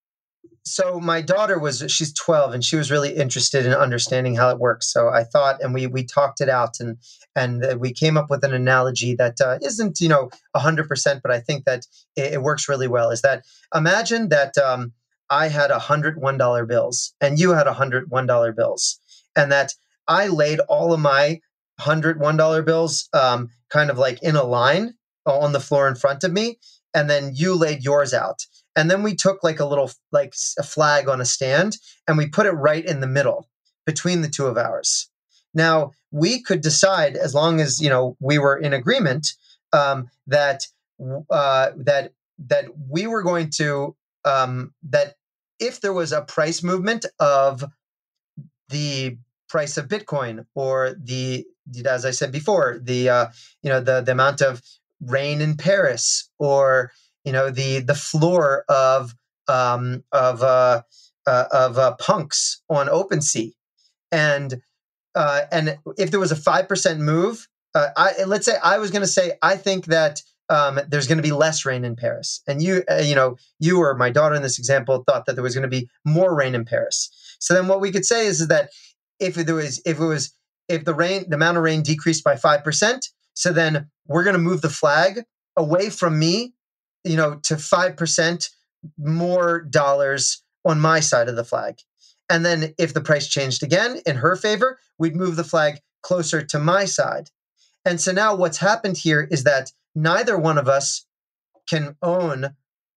So my daughter was, she's twelve, and she was really interested in understanding how it works. So I thought, and we we talked it out, and and we came up with an analogy that uh, isn't, you know, one hundred percent, but I think that it, it works really well. Is that, imagine that um, I had one hundred one dollar bills and you had one hundred one dollar bills, and that I laid all of my one hundred one dollar bills um, kind of like in a line on the floor in front of me, and then you laid yours out. And then we took like a little, like a flag on a stand, and we put it right in the middle between the two of ours. Now, we could decide, as long as, you know, we were in agreement, um, that uh, that that we were going to, um, that if there was a price movement of the price of Bitcoin, or the, as I said before, the uh, you know the the amount of rain in Paris, or you know the the floor of um, of uh, uh, of uh, punks on OpenSea, and uh, and if there was a five percent move, uh, I let's say I was going to say I think that um, there's going to be less rain in Paris, and you uh, you know you or my daughter in this example thought that there was going to be more rain in Paris. So then what we could say is, is that if there was if it was if the rain the amount of rain decreased by five percent, so then we're going to move the flag away from me, you know, to five percent more dollars on my side of the flag. And then if the price changed again in her favor, we'd move the flag closer to my side. And so now what's happened here is that neither one of us can own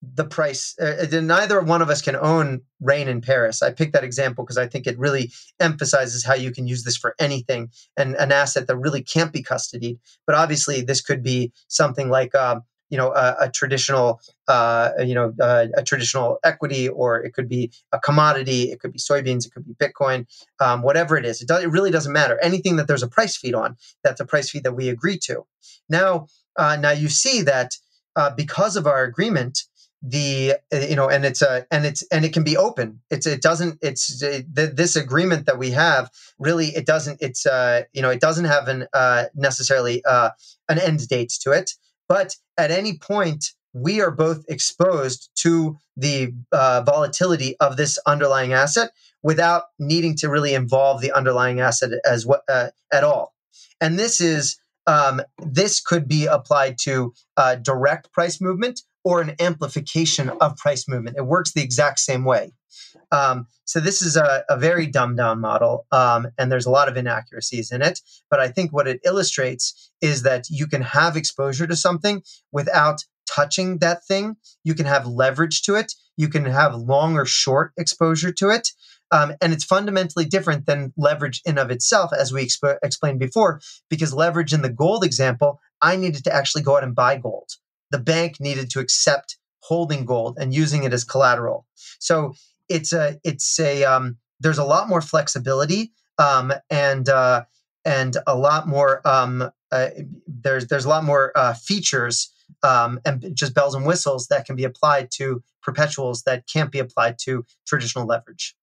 the price. Uh, neither one of us can own rain in Paris. I picked that example because I think it really emphasizes how you can use this for anything, and an asset that really can't be custodied. But obviously, this could be something like um, you know a, a traditional uh, you know uh, a traditional equity, or it could be a commodity. It could be soybeans. It could be Bitcoin. Um, whatever it is, it, does, it really doesn't matter. Anything that there's a price feed on, that's a price feed that we agree to. Now, uh, now you see that uh, because of our agreement, the you know and it's a and it's and it can be open. It's it doesn't it's uh, th- this agreement that we have, really it doesn't it's uh you know it doesn't have an uh necessarily uh an end date to it, but at any point we are both exposed to the uh, volatility of this underlying asset without needing to really involve the underlying asset as what uh, at all. And this is um this could be applied to uh, direct price movement or an amplification of price movement. It works the exact same way. Um, so this is a, a very dumbed down model, um, and there's a lot of inaccuracies in it. But I think what it illustrates is that you can have exposure to something without touching that thing. You can have leverage to it. You can have long or short exposure to it. Um, and it's fundamentally different than leverage in of itself, as we exp- explained before, because leverage in the gold example, I needed to actually go out and buy gold. The bank needed to accept holding gold and using it as collateral. So it's a it's a um, there's a lot more flexibility um, and uh, and a lot more um, uh, there's there's a lot more uh, features um, and just bells and whistles that can be applied to perpetuals that can't be applied to traditional leverage.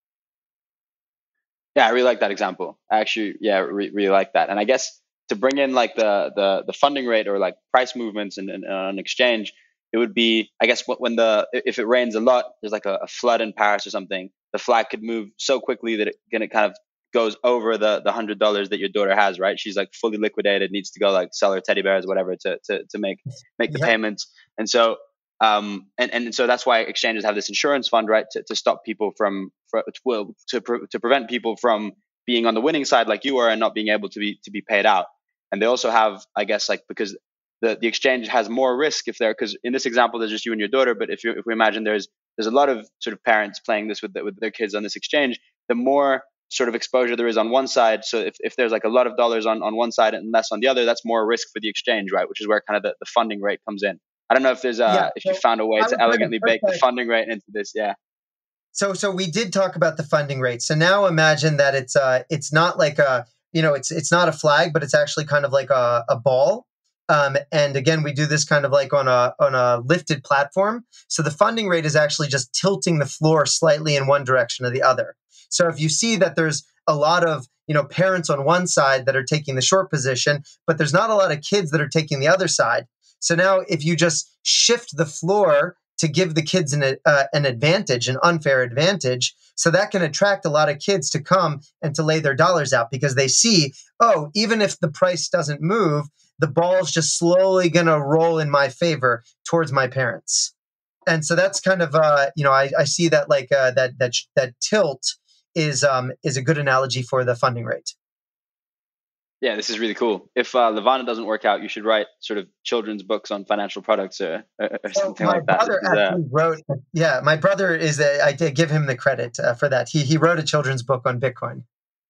Yeah, I really like that example. I actually, yeah, re- really like that. And I guess to bring in like the the the funding rate or like price movements and on exchange, it would be, I guess, when the if it rains a lot, there's like a, a flood in Paris or something, the flag could move so quickly that it, it kind of goes over the the hundred dollars that your daughter has, right? She's like fully liquidated, needs to go like sell her teddy bears, whatever, to to to make make the yeah. payments. And so um and and so that's why exchanges have this insurance fund, right, to to stop people from for, well to pre- to prevent people from being on the winning side like you are and not being able to be to be paid out. And they also have, I guess, like because the, the exchange has more risk if they're, because in this example there's just you and your daughter, but if you if we imagine there's there's a lot of sort of parents playing this with the, with their kids on this exchange, the more sort of exposure there is on one side. So if, if there's like a lot of dollars on, on one side and less on the other, that's more risk for the exchange, right? Which is where kind of the, the funding rate comes in. I don't know if there's a yeah, if so you found a way to elegantly bake the funding rate into this. Yeah.
So so we did talk about the funding rate. So now imagine that it's uh it's not like a you know it's it's not a flag, but it's actually kind of like a, a ball. Um, and again, we do this kind of like on a on a lifted platform. So the funding rate is actually just tilting the floor slightly in one direction or the other. So if you see that there's a lot of you know parents on one side that are taking the short position, but there's not a lot of kids that are taking the other side. So now if you just shift the floor to give the kids an uh, an advantage, an unfair advantage, so that can attract a lot of kids to come and to lay their dollars out because they see, oh, even if the price doesn't move, the ball's just slowly going to roll in my favor towards my parents. And so that's kind of, uh, you know, I, I see that like uh, that that that tilt is um, is a good analogy for the funding rate.
Yeah, this is really cool. If uh, Levana doesn't work out, you should write sort of children's books on financial products or, or so something like that.
My brother actually uh, wrote, yeah, my brother is, a, I did give him the credit uh, for that. He he wrote a children's book on Bitcoin.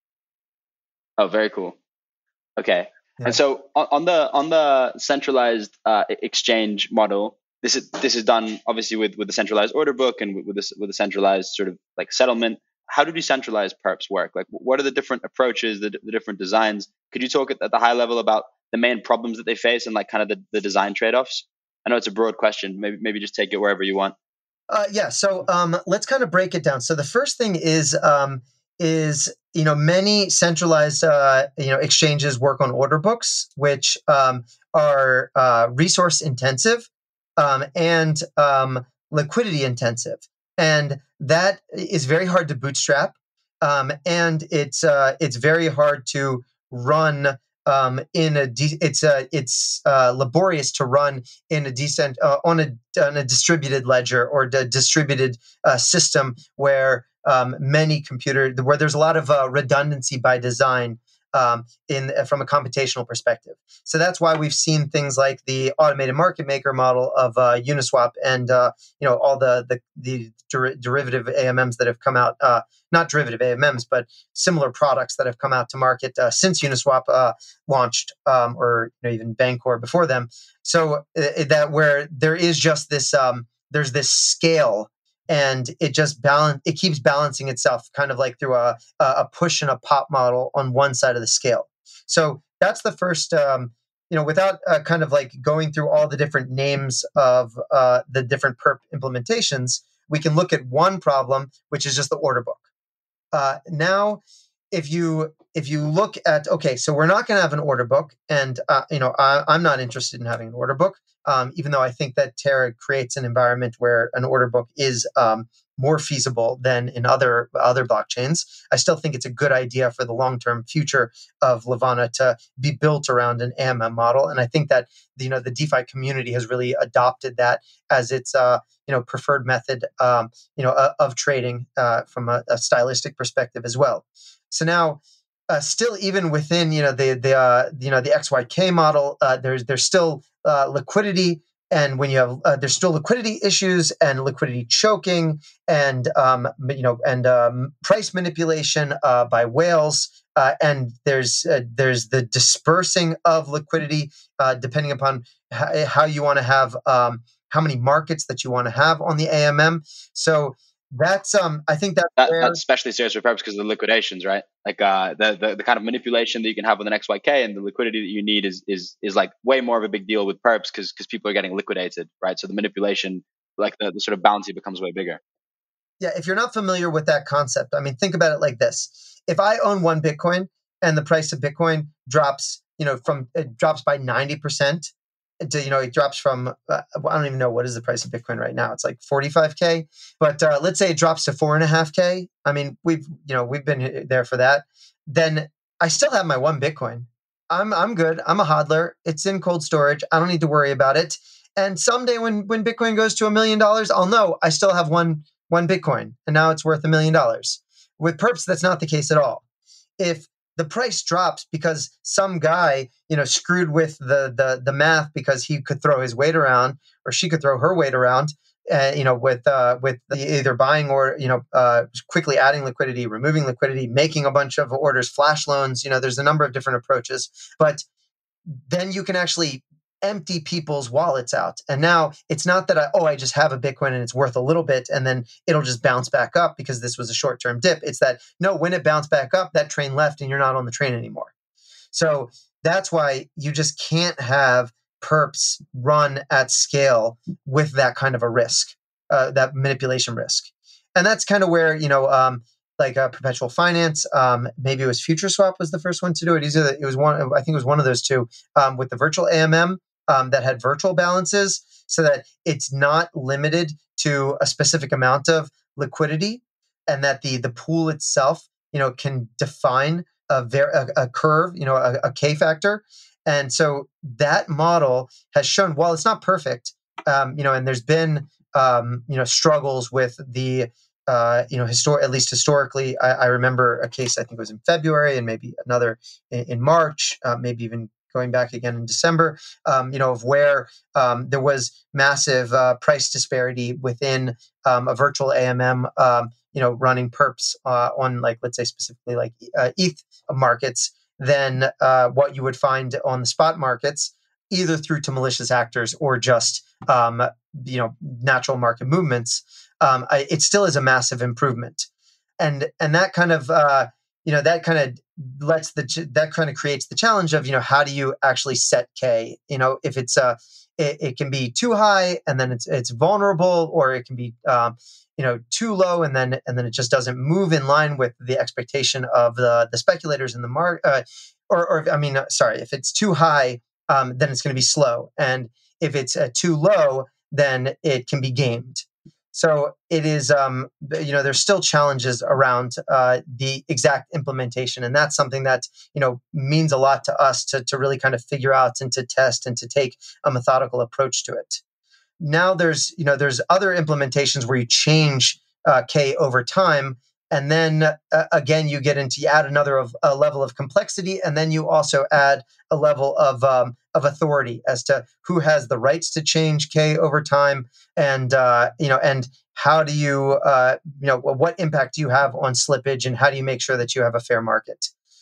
Oh, very cool. Okay. Yeah. And so on, on the on the centralized uh, exchange model, this is this is done obviously with, with the centralized order book and with, with this with the centralized sort of like settlement. How do decentralized perps work? Like, what are the different approaches, the, the different designs? Could you talk at, at the high level about the main problems that they face and like kind of the, the design trade-offs? I know it's a broad question. Maybe maybe just take it wherever you want.
Uh, yeah. So um, let's kind of break it down. So the first thing is um, is you know many centralized uh, you know exchanges work on order books, which um, are uh, resource intensive um, and um, liquidity intensive. And that is very hard to bootstrap, um, and it's uh, it's very hard to run um, in a de- it's uh, it's uh, laborious to run in a decent uh, on a on a distributed ledger or a distributed uh, system where um, many computer where there's a lot of uh, redundancy by design um, in from a computational perspective. So that's why we've seen things like the automated market maker model of uh, Uniswap and uh, you know all the the, the der- derivative A M Ms that have come out, uh, not derivative A M Ms, but similar products that have come out to market uh, since Uniswap uh, launched, um, or you know, even Bancor before them. So uh, that where there is just this, um, there's this scale. And it just balance. It keeps balancing itself, kind of like through a a push and a pop model on one side of the scale. So that's the first. Um, you know, without uh, kind of like going through all the different names of uh, the different perp implementations, we can look at one problem, which is just the order book. Uh, now, if you if you look at okay, so we're not going to have an order book, and uh, you know, I, I'm not interested in having an order book. Um, even though I think that Terra creates an environment where an order book is um, more feasible than in other other blockchains, I still think it's a good idea for the long-term future of Levana to be built around an A M M model. And I think that you know the DeFi community has really adopted that as its uh, you know preferred method um, you know uh, of trading uh, from a, a stylistic perspective as well. So now. Uh, still, even within you know the the uh, you know the X Y K model, uh, there's there's still uh, liquidity, and when you have uh, there's still liquidity issues and liquidity choking, and um, you know and um, price manipulation uh, by whales, uh, and there's uh, there's the dispersing of liquidity uh, depending upon h- how you want to have um, how many markets that you want to have on the A M M. So. That's um. I think that's
that,
where,
that's especially serious for perps because of the liquidations, right? Like uh, the, the the kind of manipulation that you can have with an X Y K and the liquidity that you need is is is like way more of a big deal with perps because because people are getting liquidated, right? So the manipulation, like the, the sort of bounty, becomes way bigger.
Yeah, if you're not familiar with that concept, I mean, think about it like this: if I own one Bitcoin and the price of Bitcoin drops, you know, from it drops by ninety percent. To, you know, it drops from, uh, I don't even know what is the price of Bitcoin right now. It's like forty-five K, but uh, let's say it drops to four and a half K. I mean, we've, you know, we've been there for that. Then I still have my one Bitcoin. I'm, I'm good. I'm a hodler. It's in cold storage. I don't need to worry about it. And someday when, when Bitcoin goes to a million dollars, I'll know I still have one, one Bitcoin and now it's worth a million dollars. With perps, that's not the case at all. If the price drops because some guy, you know, screwed with the the the math because he could throw his weight around or she could throw her weight around, uh, you know, with uh, with either buying or you know, uh, quickly adding liquidity, removing liquidity, making a bunch of orders, flash loans. You know, there's a number of different approaches, but then you can actually empty people's wallets out. And now it's not that I, oh, I just have a Bitcoin and it's worth a little bit and then it'll just bounce back up because this was a short-term dip. It's that, no, when it bounced back up, that train left and you're not on the train anymore. So that's why you just can't have perps run at scale with that kind of a risk, uh, that manipulation risk. And that's kind of where, you know, um, like uh, perpetual finance, um, maybe it was FutureSwap was the first one to do it. Either it was one, I think it was one of those two um, with the virtual A M M um, that had virtual balances, so that it's not limited to a specific amount of liquidity, and that the the pool itself, you know, can define a ver- a, a curve, you know, a, a K factor. And so that model has shown, while it's not perfect, um, you know, and there's been um, you know struggles with the Uh, you know, histor- at least historically, I, I remember a case, I think it was in February and maybe another in, in March, uh, maybe even going back again in December, um, you know, of where um, there was massive uh, price disparity within um, a virtual A M M, um, you know, running perps uh, on, like, let's say specifically like uh, E T H markets than uh, what you would find on the spot markets, either through to malicious actors or just, um, you know, natural market movements. Um, I, it still is a massive improvement, and and that kind of uh, you know that kind of lets the that kind of creates the challenge of you know how do you actually set K? You know, if it's uh it, it can be too high and then it's it's vulnerable, or it can be um, you know too low and then and then it just doesn't move in line with the expectation of the the speculators in the market. Uh, or or I mean, sorry, if it's too high, um, then it's going to be slow, and if it's uh, too low, then it can be gamed. So it is, um, you know, there's still challenges around uh, the exact implementation. And that's something that, you know, means a lot to us to, to really kind of figure out and to test and to take a methodical approach to it. Now there's, you know, there's other implementations where you change uh, K over time. And then uh, again, you get into, you add another of a level of complexity, and then you also add a level of um, of authority as to who has the rights to change K over time, and uh, you know, and how do you uh, you know what impact do you have on slippage, and how do you make sure that you have a fair market?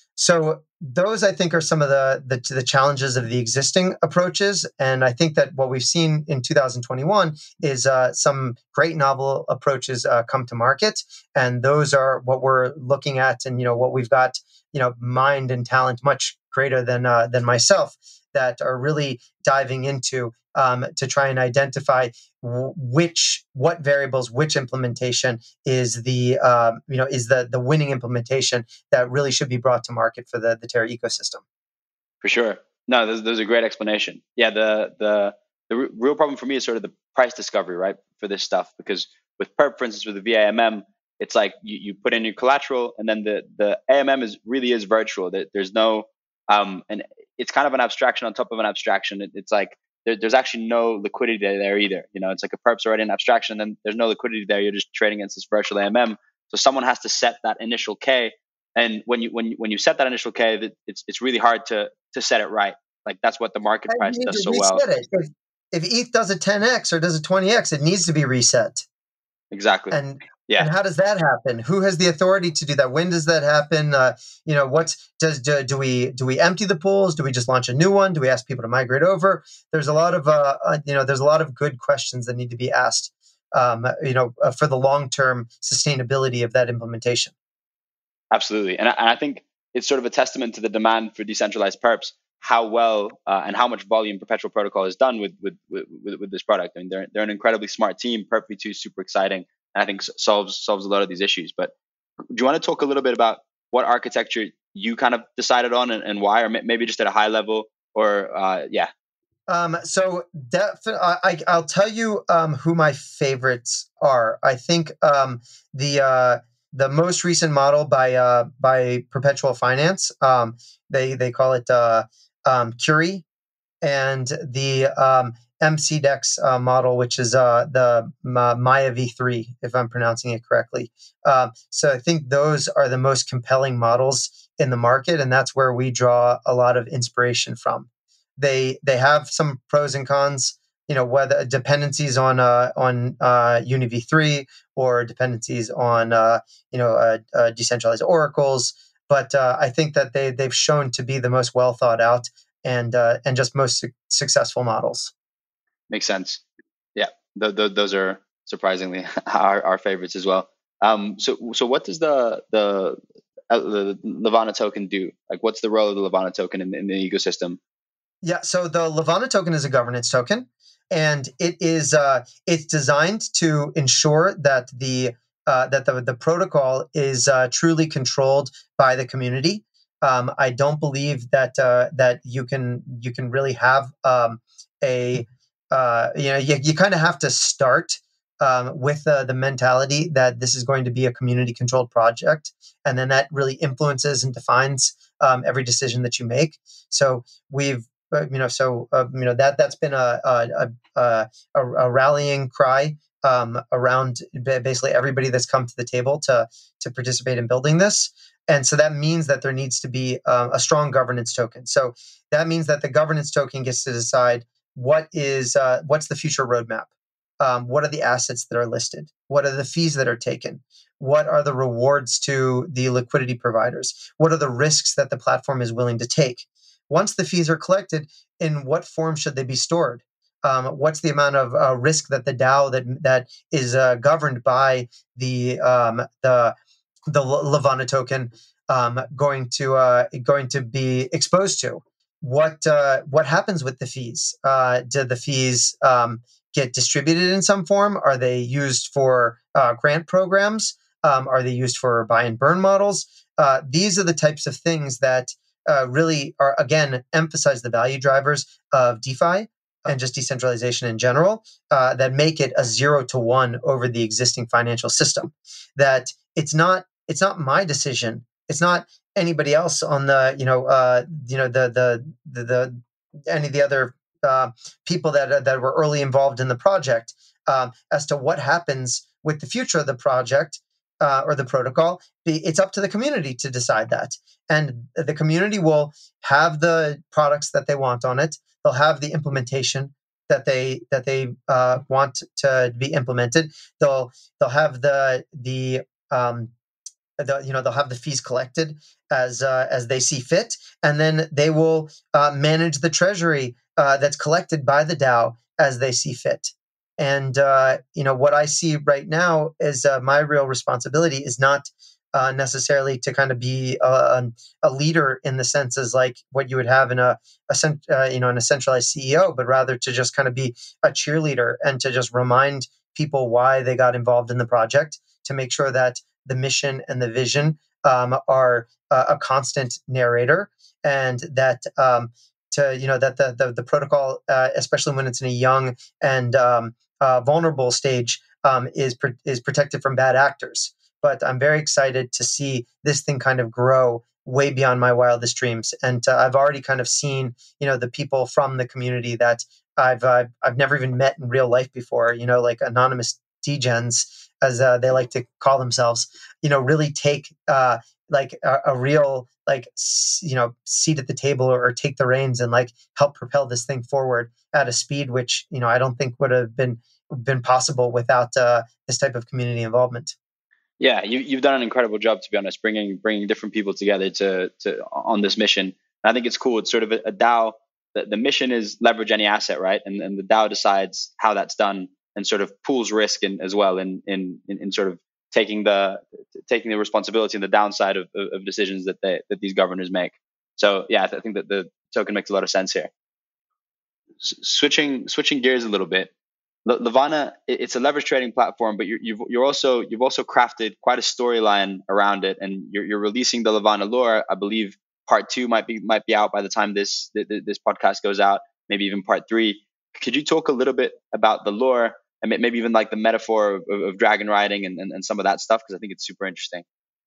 So those, I think, are some of the, the the challenges of the existing approaches, and I think that what we've seen in two thousand twenty-one is uh, some great novel approaches uh, come to market, and those are what we're looking at, and you know what we've got, you know, mind and talent much greater than uh, than myself, that are really diving into um, to try and identify w- which what variables, which implementation is the um, you know is the the winning implementation that really should be brought to market for the the Terra ecosystem.
For sure. No, there's, there's a great explanation. Yeah, the the the r- real problem for me is sort of the price discovery, right, for this stuff. Because with perp, for instance, with the V A M M, it's like you, you put in your collateral, and then the the A M M is really is virtual. There, there's no um, and it's kind of an abstraction on top of an abstraction. It, it's like there, there's actually no liquidity there either. You know, it's like a perp's already an abstraction, and then there's no liquidity there. You're just trading against this virtual A M M. So someone has to set that initial K, and when you when you, when you set that initial K, it's it's really hard to to set it right. Like that's what the market
And
price
you need
does
to
so well.
reset it. If, if E T H does a ten x or does a twenty x, it needs to be reset.
Exactly.
And
Yeah.
and how does that happen? Who has the authority to do that? When does that happen? Uh, you know, what's does do, do we do we empty the pools? Do we just launch a new one? Do we ask people to migrate over? There's a lot of uh, uh, you know, there's a lot of good questions that need to be asked. Um, you know, uh, for the long term sustainability of that implementation.
Absolutely, and I, and I think it's sort of a testament to the demand for decentralized perps, how well uh, and how much volume Perpetual Protocol has done with with, with with this product. I mean, they're they're an incredibly smart team. Perp v two is super exciting, and I think solves solves a lot of these issues. But do you want to talk a little bit about what architecture you kind of decided on and, and why, or maybe just at a high level, or uh, yeah.
Um, so def- I, I'll tell you um, who my favorites are. I think um, the uh, the most recent model by uh, by Perpetual Finance, um, they they call it uh, um, Curie, and the um, M C D E X uh, model, which is uh, the uh, Maya v three, if I'm pronouncing it correctly. Um, so I think those are the most compelling models in the market, and that's where we draw a lot of inspiration from. They they have some pros and cons, you know, whether dependencies on uh, on uh, Uni v three or dependencies on uh, you know uh, uh, decentralized oracles. But uh, I think that they they've shown to be the most well thought out and uh, and just most su- successful models.
Makes sense. Yeah, th- th- those are surprisingly our, our favorites as well. Um, so so what does the the uh, the Levana token do? Like, what's the role of the Levana token in, in the ecosystem?
Yeah, so the Levana token is a governance token, and it is uh, it's designed to ensure that the uh, that the the protocol is uh, truly controlled by the community. Um, I don't believe that uh, that you can you can really have um, a uh, you know you, you kind of have to start um, with uh, the mentality that this is going to be a community controlled project, and then that really influences and defines um, every decision that you make. So we've uh, you know, so uh, you know that that's been a a, a, a, a rallying cry um, around basically everybody that's come to the table to to participate in building this, and so that means that there needs to be uh, a strong governance token. So that means that the governance token gets to decide what is uh, what's the future roadmap, um, what are the assets that are listed, what are the fees that are taken, what are the rewards to the liquidity providers, what are the risks that the platform is willing to take. Once the fees are collected, in what form should they be stored? Um, what's the amount of uh, risk that the DAO that that is uh, governed by the um, the the Levana token um, going to uh, going to be exposed to? What uh, what happens with the fees? Uh, do the fees um, get distributed in some form? Are they used for uh, grant programs? Um, are they used for buy and burn models? Uh, these are the types of things that Uh, really are, again, emphasize the value drivers of DeFi and just decentralization in general uh, that make it a zero to one over the existing financial system. That it's not it's not my decision. It's not anybody else on the you know uh, you know the the the, the any of the other uh, people that uh, that were early involved in the project um, as to what happens with the future of the project. uh, or the protocol. It's up to the community to decide that. And the community will have the products that they want on it. They'll have the implementation that they that they uh, want to be implemented. They'll they'll have the the um, the, you know they'll have the fees collected as uh, as they see fit, and then they will uh, manage the treasury uh, that's collected by the DAO as they see fit. And uh, you know what I see right now is uh, my real responsibility is not uh, necessarily to kind of be a, a leader in the sense as like what you would have in a, a uh, you know in a centralized C E O, but rather to just kind of be a cheerleader and to just remind people why they got involved in the project, to make sure that the mission and the vision um, are uh, a constant narrator, and that um, to you know that the the, the protocol, uh, especially when it's in a young and um, uh, vulnerable stage, um, is pr- is protected from bad actors. But I'm very excited to see this thing kind of grow way beyond my wildest dreams, and uh, I've already kind of seen you know the people from the community that I've uh, I've never even met in real life before. You know, like anonymous degens, as uh, they like to call themselves, you know, really take uh, like a, a real like s- you know seat at the table, or, or take the reins and like help propel this thing forward at a speed which you know I don't think would have been been possible without uh, this type of community involvement.
Yeah, you, you've done an incredible job, to be honest, bringing bringing different people together to to on this mission. And I think it's cool. It's sort of a, a DAO. The, the mission is leverage any asset, right? And and the DAO decides how that's done, and sort of pools risk in as well in in in, in sort of taking the taking the responsibility and the downside of, of, of decisions that they that these governors make. So yeah, I, th- I think that the token makes a lot of sense here. S- switching switching gears a little bit. L- Levana, it- it's a leverage trading platform, but you're, you've you're also you've also crafted quite a storyline around it, and you're you're releasing the Levana lore. I believe part two might be might be out by the time this th- th- this podcast goes out. Maybe even part three. Could you talk a little bit about the lore, and may- maybe even like the metaphor of, of, of dragon riding and, and, and some of that stuff? Because I think it's super interesting.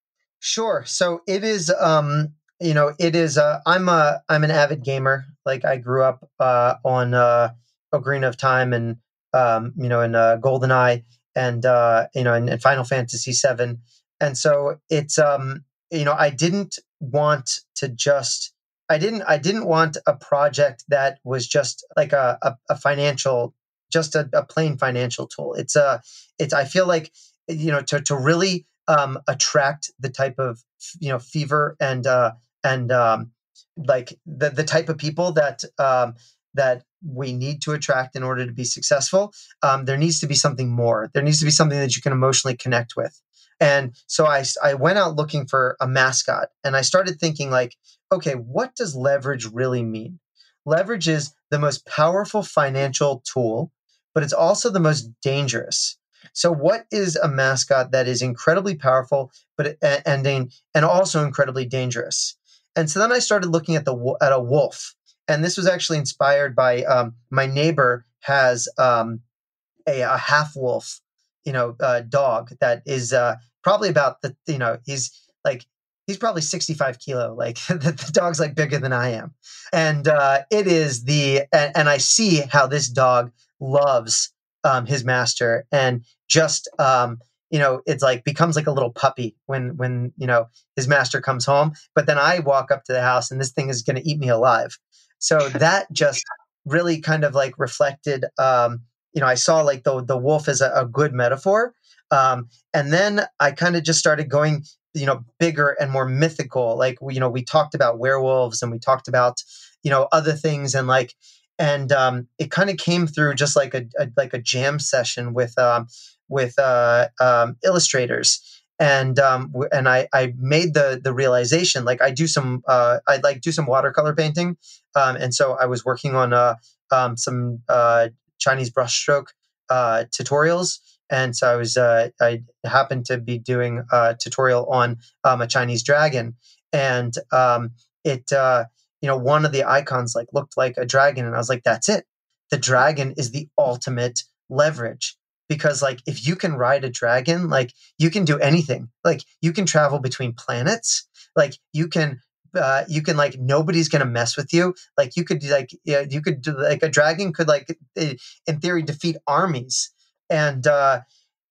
Sure. So it is, um, you know, it is. Uh, I'm a I'm an avid gamer. Like I grew up uh, on uh, Ocarina of Time, and um, you know, in uh, GoldenEye, and uh, you know, and, and Final Fantasy seven. And so it's, um, you know, I didn't want to just. I didn't. I didn't want a project that was just like a a, a financial, just a, a plain financial tool. It's a. It's. I feel like you know to to really um, attract the type of you know fever and uh, and um, like the the type of people that um, that we need to attract in order to be successful. Um, there needs to be something more. There needs to be something that you can emotionally connect with. And so I I went out looking for a mascot, and I started thinking like, okay, what does leverage really mean? Leverage is the most powerful financial tool, but it's also the most dangerous. So, what is a mascot that is incredibly powerful, but and and also incredibly dangerous? And so then I started looking at the at a wolf, and this was actually inspired by um, my neighbor has um, a, a half wolf, you know, uh, dog that is uh, probably about the you know he's like he's probably sixty-five kilo, like the, the dog's like bigger than I am, and uh, it is the and, and I see how this dog loves um, his master, and just um, you know it's like becomes like a little puppy when when you know his master comes home. But then I walk up to the house, and this thing is going to eat me alive. So that just really kind of like reflected. Um, you know, I saw like the the wolf as a, a good metaphor, um, and then I kind of just started going you know bigger and more mythical. Like we, you know we talked about werewolves, and we talked about you know other things, and like and um, it kind of came through just like a, a like a jam session with um, with uh, um, illustrators. And um, w- and I, I made the the realization, like I do some uh, I like do some watercolor painting, um, and so I was working on uh, um, some uh, Chinese brushstroke uh, tutorials, and so I was uh, I happened to be doing a tutorial on um, a Chinese dragon, and um, it uh, you know one of the icons like looked like a dragon, and I was like, that's it. The dragon is the ultimate leverage, because like if you can ride a dragon, like you can do anything. Like you can travel between planets. Like you can uh, you can like nobody's gonna mess with you. Like you could like yeah, you could do like a dragon could like in theory defeat armies. And uh,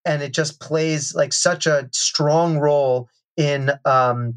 and it just plays like such a strong role in um,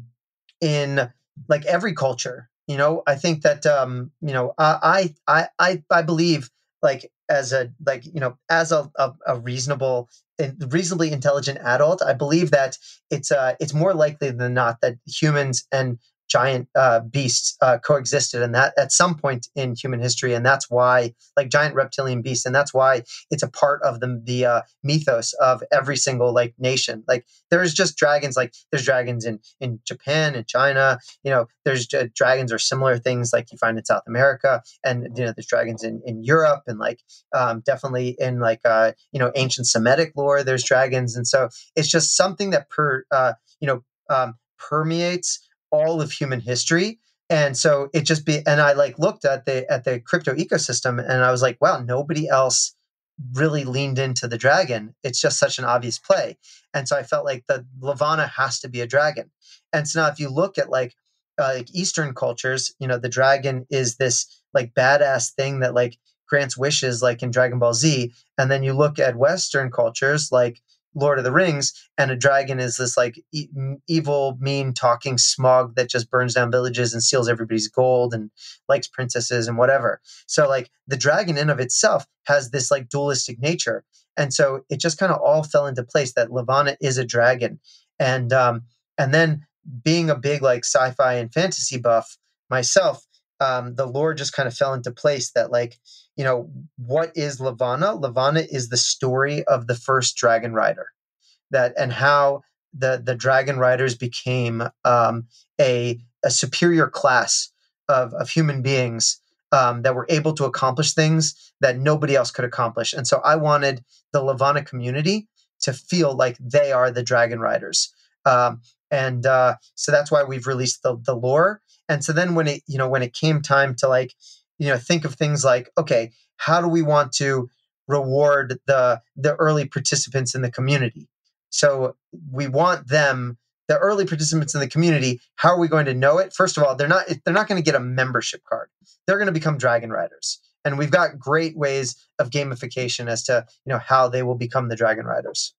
in like every culture. You know, I think that um, you know, I I I I believe like as a like you know as a a, a reasonable reasonably intelligent adult, I believe that it's uh it's more likely than not that humans and giant uh, beasts uh, coexisted, and that at some point in human history, and that's why like giant reptilian beasts, and that's why it's a part of the the uh, mythos of every single like nation. Like there's just dragons, like there's dragons in in Japan and China. You know, there's uh, dragons or similar things like you find in South America, and you know there's dragons in in Europe, and like um, definitely in like uh, you know ancient Semitic lore. There's dragons, and so it's just something that per uh, you know um, permeates all of human history. And so it just be, and I like looked at the, at the crypto ecosystem and I was like, wow, nobody else really leaned into the dragon. It's just such an obvious play. And so I felt like the Levana has to be a dragon. And so now if you look at like, uh, like Eastern cultures, you know, the dragon is this like badass thing that like grants wishes like in Dragon Ball Z. And then you look at Western cultures like Lord of the Rings, and a dragon is this like e- evil, mean talking smog that just burns down villages and steals everybody's gold and likes princesses and whatever. So like the dragon in of itself has this like dualistic nature. And so it just kind of all fell into place that Levana is a dragon. And, um, and then being a big like sci-fi and fantasy buff myself, um, the lore just kind of fell into place that like, you know, what is Levana? Levana is the story of the first dragon rider, that and how the the dragon riders became um, a a superior class of of human beings um, that were able to accomplish things that nobody else could accomplish. And so I wanted the Levana community to feel like they are the dragon riders. Um, and uh, so that's why we've released the the lore. And so then when it, you know, when it came time to like, you know, think of things like, okay, how do we want to reward the the early participants in the community? So we want them, the early participants in the community, how are we going to know it? First of all, they're not they're not going to get a membership card. They're going to become dragon riders. And we've got great ways of gamification as to, you know, how they will become the dragon riders.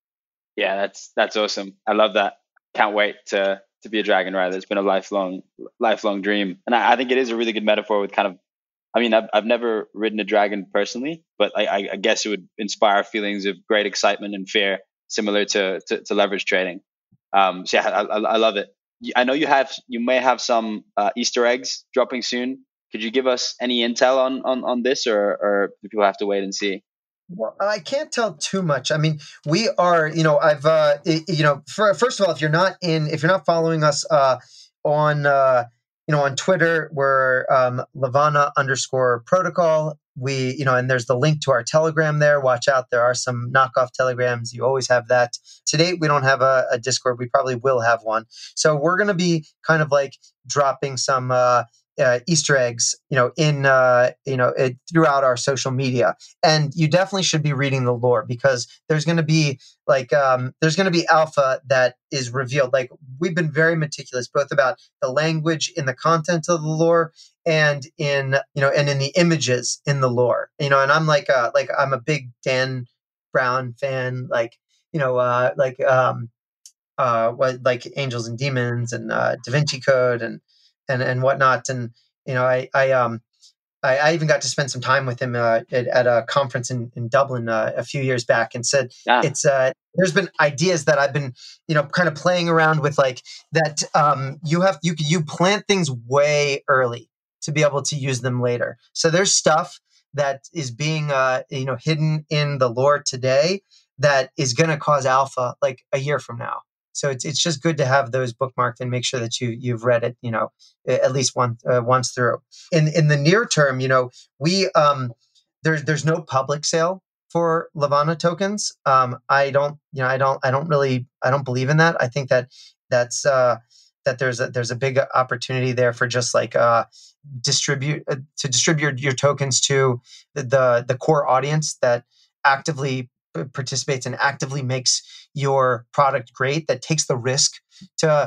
Yeah, that's that's awesome. I love that. Can't wait to to be a dragon rider. It's been a lifelong lifelong dream. And I, I think it is a really good metaphor with kind of, I mean, I've, I've never ridden a dragon personally, but I, I guess it would inspire feelings of great excitement and fear, similar to to, to leverage trading. Um, so yeah, I, I, I love it. I know you have, you may have some uh, Easter eggs dropping soon. Could you give us any intel on on, on this, or or do people have to wait and see?
Well, I can't tell too much. I mean, we are, you know, I've, uh, you know, for, first of all, if you're not in, if you're not following us uh, on, uh, you know, on Twitter, we're um, Levana underscore protocol. We, you know, and there's the link to our Telegram there. Watch out. There are some knockoff Telegrams. You always have that. To date, we don't have a, a Discord. We probably will have one. So we're going to be kind of like dropping some uh, uh, Easter eggs, you know, in, uh, you know, it, throughout our social media. And you definitely should be reading the lore, because there's going to be like, um, there's going to be alpha that is revealed. Like we've been very meticulous, both about the language in the content of the lore and in, you know, and in the images in the lore, you know, and I'm like, uh, like I'm a big Dan Brown fan, like, you know, uh, like, um, uh, what, like Angels and Demons and, uh, Da Vinci Code and, and, and whatnot. And, you know, I, I, um, I, I even got to spend some time with him uh, at, at a conference in, in Dublin uh, a few years back, and said, yeah. it's, uh, there's been ideas that I've been, you know, kind of playing around with, like that. Um, you have, you, you plant things way early to be able to use them later. So there's stuff that is being, uh, you know, hidden in the lore today that is going to cause alpha like a year from now. So it's it's just good to have those bookmarked and make sure that you you've read it, you know, at least one uh, once through. In in the near term, you know, we um there's there's no public sale for Levana tokens. Um, I don't, you know, I don't I don't really I don't believe in that. I think that that's uh, that there's a there's a big opportunity there for just like uh distribute uh, to distribute your tokens to the, the the core audience that actively participates and actively makes your product great, that takes the risk to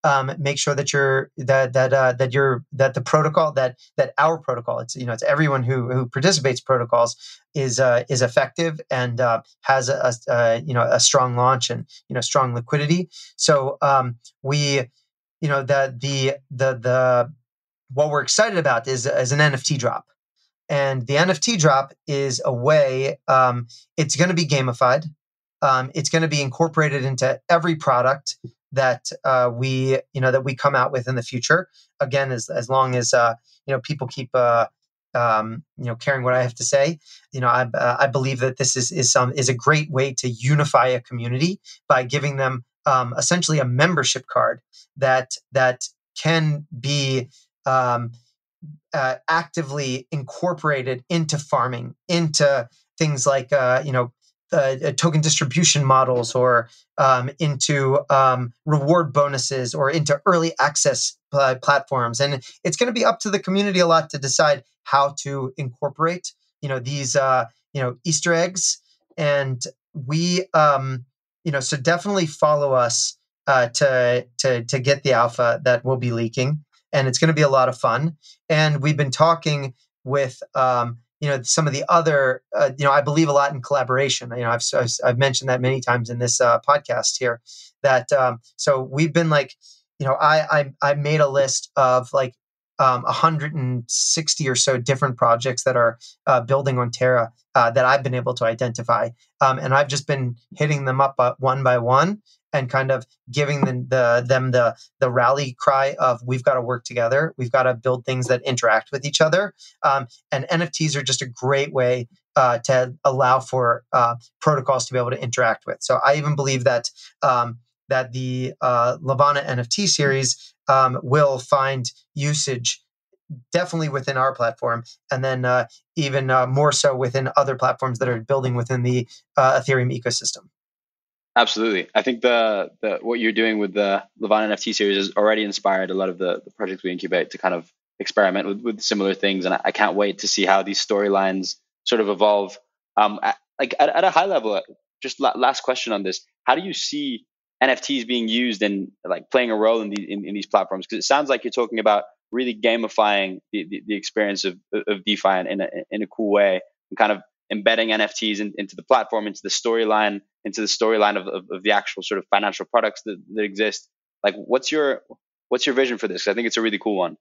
um, make sure that you're that that uh, that you're that the protocol that that our protocol, it's you know it's everyone who who participates protocols is uh, is effective and uh, has a, a, a you know a strong launch and you know strong liquidity. So um, we you know the the the the what we're excited about is is an N F T drop. And the N F T drop is a way, um, it's going to be gamified. Um, it's going to be incorporated into every product that uh, we, you know, that we come out with in the future. Again, as as long as uh, you know people keep, uh, um, you know, caring what I have to say. You know, I uh, I believe that this is is some is a great way to unify a community by giving them um, essentially a membership card that that can be. Um, Uh, actively incorporated into farming, into things like uh, you know uh, uh, token distribution models, or um, into um, reward bonuses, or into early access uh, platforms. And it's going to be up to the community a lot to decide how to incorporate you know these uh, you know Easter eggs. And we um, you know so definitely follow us uh, to to to get the alpha that we'll be leaking. And it's going to be a lot of fun. And we've been talking with, um, you know, some of the other, uh, you know, I believe a lot in collaboration. You know, I've I've, I've mentioned that many times in this uh, podcast here. That um, so we've been like, you know, I I, I made a list of like um, one hundred sixty or so different projects that are uh, building on Terra uh, that I've been able to identify, um, and I've just been hitting them up uh, one by one. And kind of giving them the them the the rally cry of we've got to work together, we've got to build things that interact with each other, um, and N F Ts are just a great way uh, to allow for uh, protocols to be able to interact with. So I even believe that um, that the uh, Levana N F T series um, will find usage definitely within our platform, and then uh, even uh, more so within other platforms that are building within the uh, Ethereum ecosystem.
Absolutely. I think the, the what you're doing with the Levana N F T series has already inspired a lot of the, the projects we incubate to kind of experiment with, with similar things. And I, I can't wait to see how these storylines sort of evolve. Um, at, like at, at a high level, just la- last question on this. How do you see N F Ts being used and like playing a role in, the, in, in these platforms? Because it sounds like you're talking about really gamifying the, the, the experience of, of DeFi in a, in a cool way, and kind of embedding N F Ts in, into the platform, into the storyline, into the storyline of, of, of the actual sort of financial products that, that exist. Like, what's your what's your vision for this? I think it's a really cool one.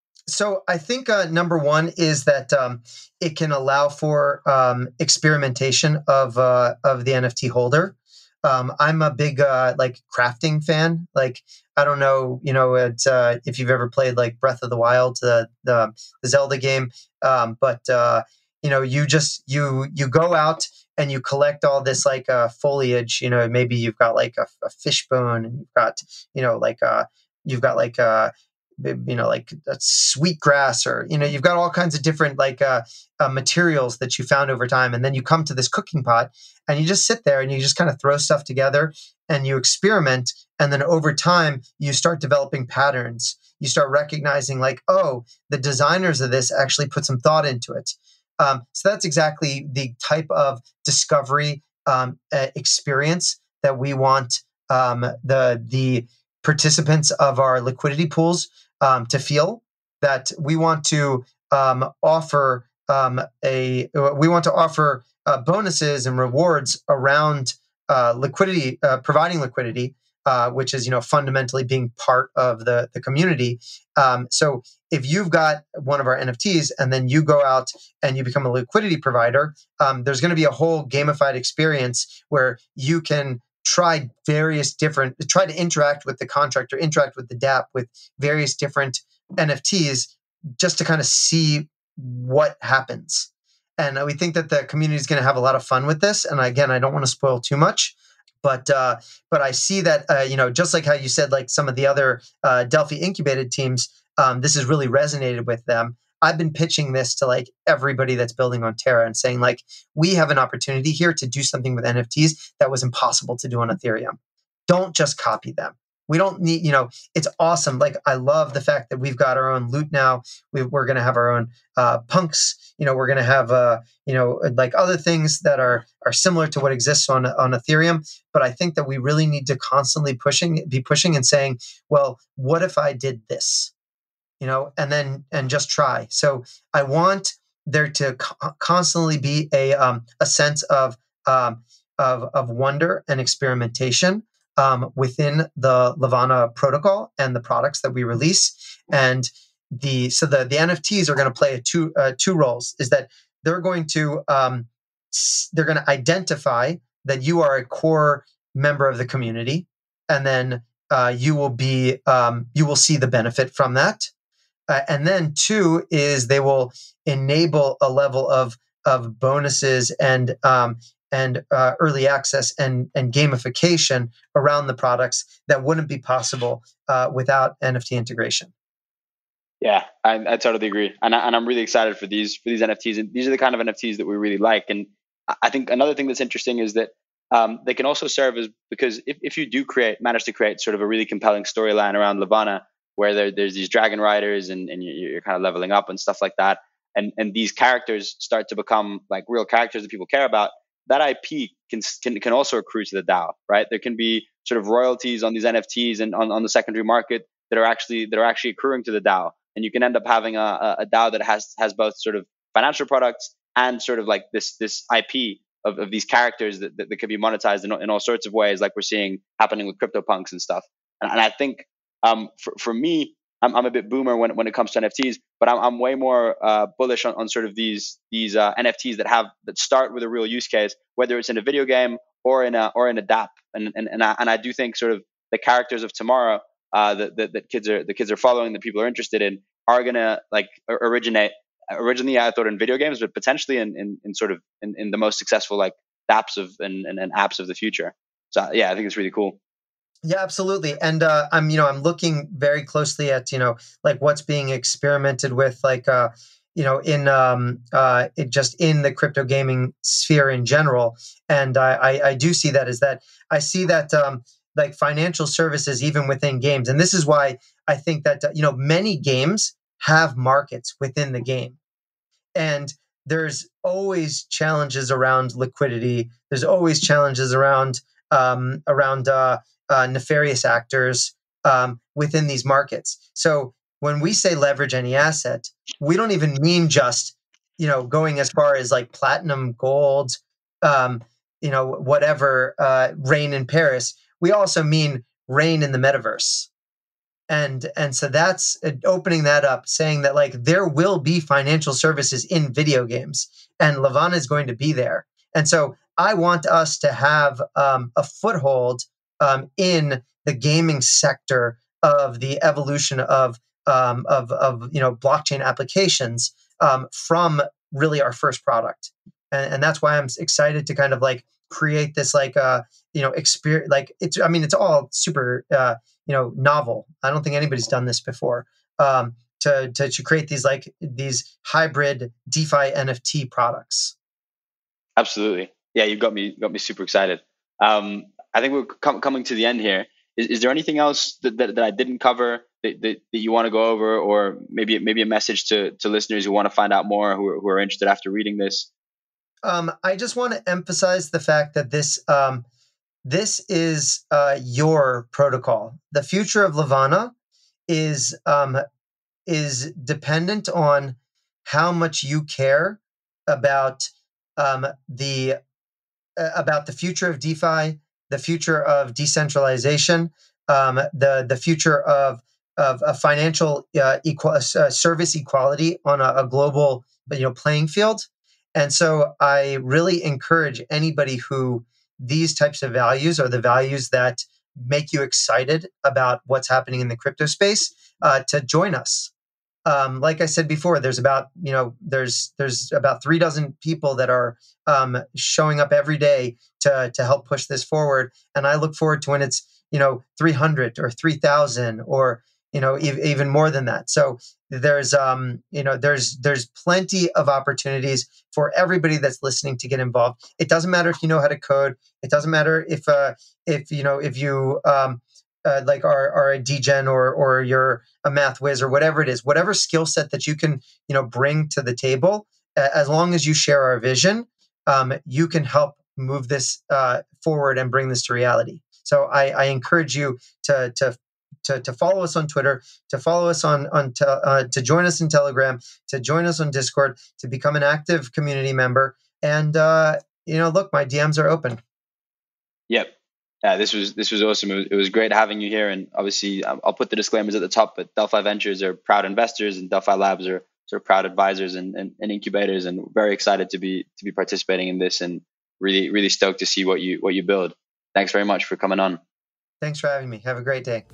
So I think uh, number one is that um, it can allow for um, experimentation of uh, of the N F T holder. Um, I'm a big uh, like crafting fan. Like, I don't know, you know, it's, uh, if you've ever played like Breath of the Wild, the the, the Zelda game, um, but uh, you know, you just you you go out and you collect all this like uh, foliage. You know, maybe you've got like a, a fish bone, and you've got you know like uh, you've got like uh, you know like a sweet grass, or you know you've got all kinds of different like uh, uh, materials that you found over time, and then you come to this cooking pot and you just sit there and you just kind of throw stuff together and you experiment, and then over time you start developing patterns. You start recognizing like, oh, the designers of this actually put some thought into it. Um, so that's exactly the type of discovery um, uh, experience that we want um, the the participants of our liquidity pools um, to feel. That we want to um, offer um, a we want to offer uh, bonuses and rewards around uh, liquidity, uh, providing liquidity, uh, which is you know fundamentally being part of the the community. Um, so if you've got one of our N F Ts and then you go out and you become a liquidity provider, um, there's going to be a whole gamified experience where you can try various different, try to interact with the contract or interact with the dApp with various different N F Ts just to kind of see what happens. And we think that the community is going to have a lot of fun with this. And again, I don't want to spoil too much. But uh, but I see that, uh, you know, just like how you said, like some of the other uh, Delphi incubated teams, um, this has really resonated with them. I've been pitching this to like everybody that's building on Terra and saying like, we have an opportunity here to do something with N F Ts that was impossible to do on Ethereum. Don't just copy them. We don't need, you know, it's awesome. Like, I love the fact that we've got our own loot now. We, we're going to have our own uh, punks. You know, we're going to have, uh, you know, like other things that are are similar to what exists on on Ethereum. But I think that we really need to constantly pushing, be pushing and saying, well, what if I did this? You know, and then and just try. So I want there to co- constantly be a um, a sense of um, of of wonder and experimentation um, within the Levana protocol and the products that we release. And the so the the N F Ts are going to play a two uh, two roles. Is that they're going to um, s- they're going to identify that you are a core member of the community, and then uh, you will be um, you will see the benefit from that. Uh, and then two is they will enable a level of of bonuses and um, and uh, early access and and gamification around the products that wouldn't be possible uh, without N F T integration.
Yeah, I, I totally agree, and I, and I'm really excited for these for these N F Ts, and these are the kind of N F Ts that we really like. And I think another thing that's interesting is that um, they can also serve as, because if, if you do create manage to create sort of a really compelling storyline around Levana, where there, there's these dragon riders and, and you're kind of leveling up and stuff like that, and and these characters start to become like real characters that people care about, that I P can can, can also accrue to the DAO, right? There can be sort of royalties on these N F Ts and on, on the secondary market that are actually that are actually accruing to the DAO, and you can end up having a, a DAO that has has both sort of financial products and sort of like this this I P of, of these characters that, that, that could be monetized in, in all sorts of ways, like we're seeing happening with CryptoPunks and stuff. And, and I think um, for for me, I'm, I'm a bit boomer when when it comes to N F Ts, but I'm, I'm way more uh, bullish on, on sort of these these uh, N F Ts that have that start with a real use case, whether it's in a video game or in a or in a dApp. And and and I, and I do think sort of the characters of tomorrow uh, that, that that kids are the kids are following, that people are interested in, are gonna like originate. Originally, I thought in video games, but potentially in in, in sort of in, in the most successful like dApps of and, and, and apps of the future. So yeah, I think it's really cool.
Yeah, absolutely. And uh, I'm, you know, I'm looking very closely at, you know, like what's being experimented with, like, uh, you know, in um, uh, it just in the crypto gaming sphere in general. And I, I, I do see that as that I see that um, like financial services even within games, and this is why I think that uh, you know many games have markets within the game, and there's always challenges around liquidity. There's always challenges around um, around uh, uh, nefarious actors um, within these markets. So when we say leverage any asset, we don't even mean just you know going as far as like platinum, gold, um, you know whatever, uh, rain in Paris. We also mean rain in the metaverse. And and so that's uh, opening that up, saying that like there will be financial services in video games, and Levana is going to be there. And so I want us to have um, a foothold um, in the gaming sector of the evolution of um, of of you know blockchain applications um, from really our first product, and, and that's why I'm excited to kind of like create this like uh you know experience. Like it's I mean it's all super. Uh, you know, novel. I don't think anybody's done this before. Um, to, to to create these like these hybrid DeFi N F T products.
Absolutely, yeah. You've got me got me super excited. Um, I think we're com- coming to the end here. Is, is there anything else that, that, that I didn't cover that, that, that you want to go over, or maybe maybe a message to to listeners who want to find out more, who are, who are interested after reading this?
Um, I just want to emphasize the fact that this. Um, This is uh, your protocol. The future of Levana is um, is dependent on how much you care about um, the uh, about the future of DeFi, the future of decentralization, um, the the future of of a financial uh, equal uh, service equality on a, a global you know playing field. And so I really encourage anybody who these types of values are the values that make you excited about what's happening in the crypto space uh, to join us. Um, like I said before, there's about you know there's there's about three dozen people that are um, showing up every day to to help push this forward, and I look forward to when it's you know three hundred or three thousand or you know e- even more than that. So there's um you know there's there's plenty of opportunities for everybody that's listening to get involved. It doesn't matter if you know how to code. It doesn't matter if uh if you know if you um uh, like are, are a degen or or you're a math whiz or whatever it is, whatever skill set that you can, you know, bring to the table, uh, as long as you share our vision, um, you can help move this uh, forward and bring this to reality. So I, I encourage you to to to to follow us on Twitter, to follow us on on te- uh, to join us in Telegram, to join us on Discord, to become an active community member. And uh, you know, look, my D Ms are open.
Yep. Yeah, this was this was awesome. It was, it was great having you here. And obviously, I'll put the disclaimers at the top. But Delphi Ventures are proud investors, and Delphi Labs are sort of proud advisors and, and, and incubators. And very excited to be to be participating in this, and really really stoked to see what you what you build. Thanks very much for coming on.
Thanks for having me. Have a great day.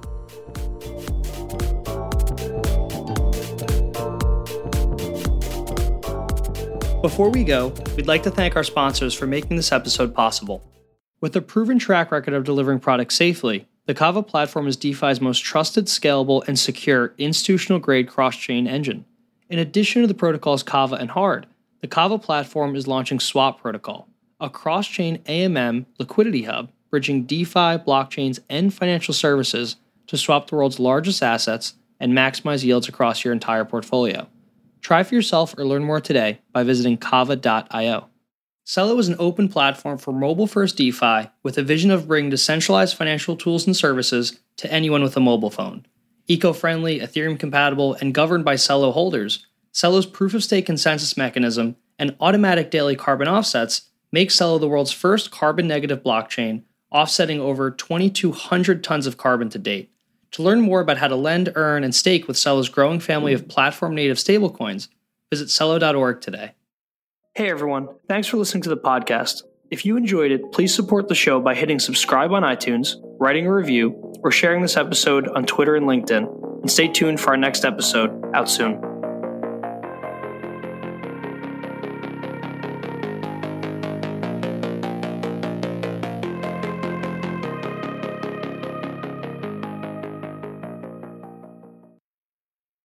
Before we go, we'd like to thank our sponsors for making this episode possible. With a proven track record of delivering products safely, the Kava platform is DeFi's most trusted, scalable, and secure institutional-grade cross-chain engine. In addition to the protocols Kava and Hard, the Kava platform is launching Swap Protocol, a cross-chain A M M liquidity hub bridging DeFi, blockchains, and financial services to swap the world's largest assets and maximize yields across your entire portfolio. Try for yourself or learn more today by visiting kava dot io. Celo is an open platform for mobile-first DeFi with a vision of bringing decentralized financial tools and services to anyone with a mobile phone. Eco-friendly, Ethereum-compatible, and governed by Celo holders, Celo's proof-of-stake consensus mechanism and automatic daily carbon offsets make Celo the world's first carbon-negative blockchain, offsetting over twenty-two hundred tons of carbon to date. To learn more about how to lend, earn, and stake with Celo's growing family of platform-native stablecoins, visit celo dot org today. Hey everyone, thanks for listening to the podcast. If you enjoyed it, please support the show by hitting subscribe on iTunes, writing a review, or sharing this episode on Twitter and LinkedIn. And stay tuned for our next episode, out soon.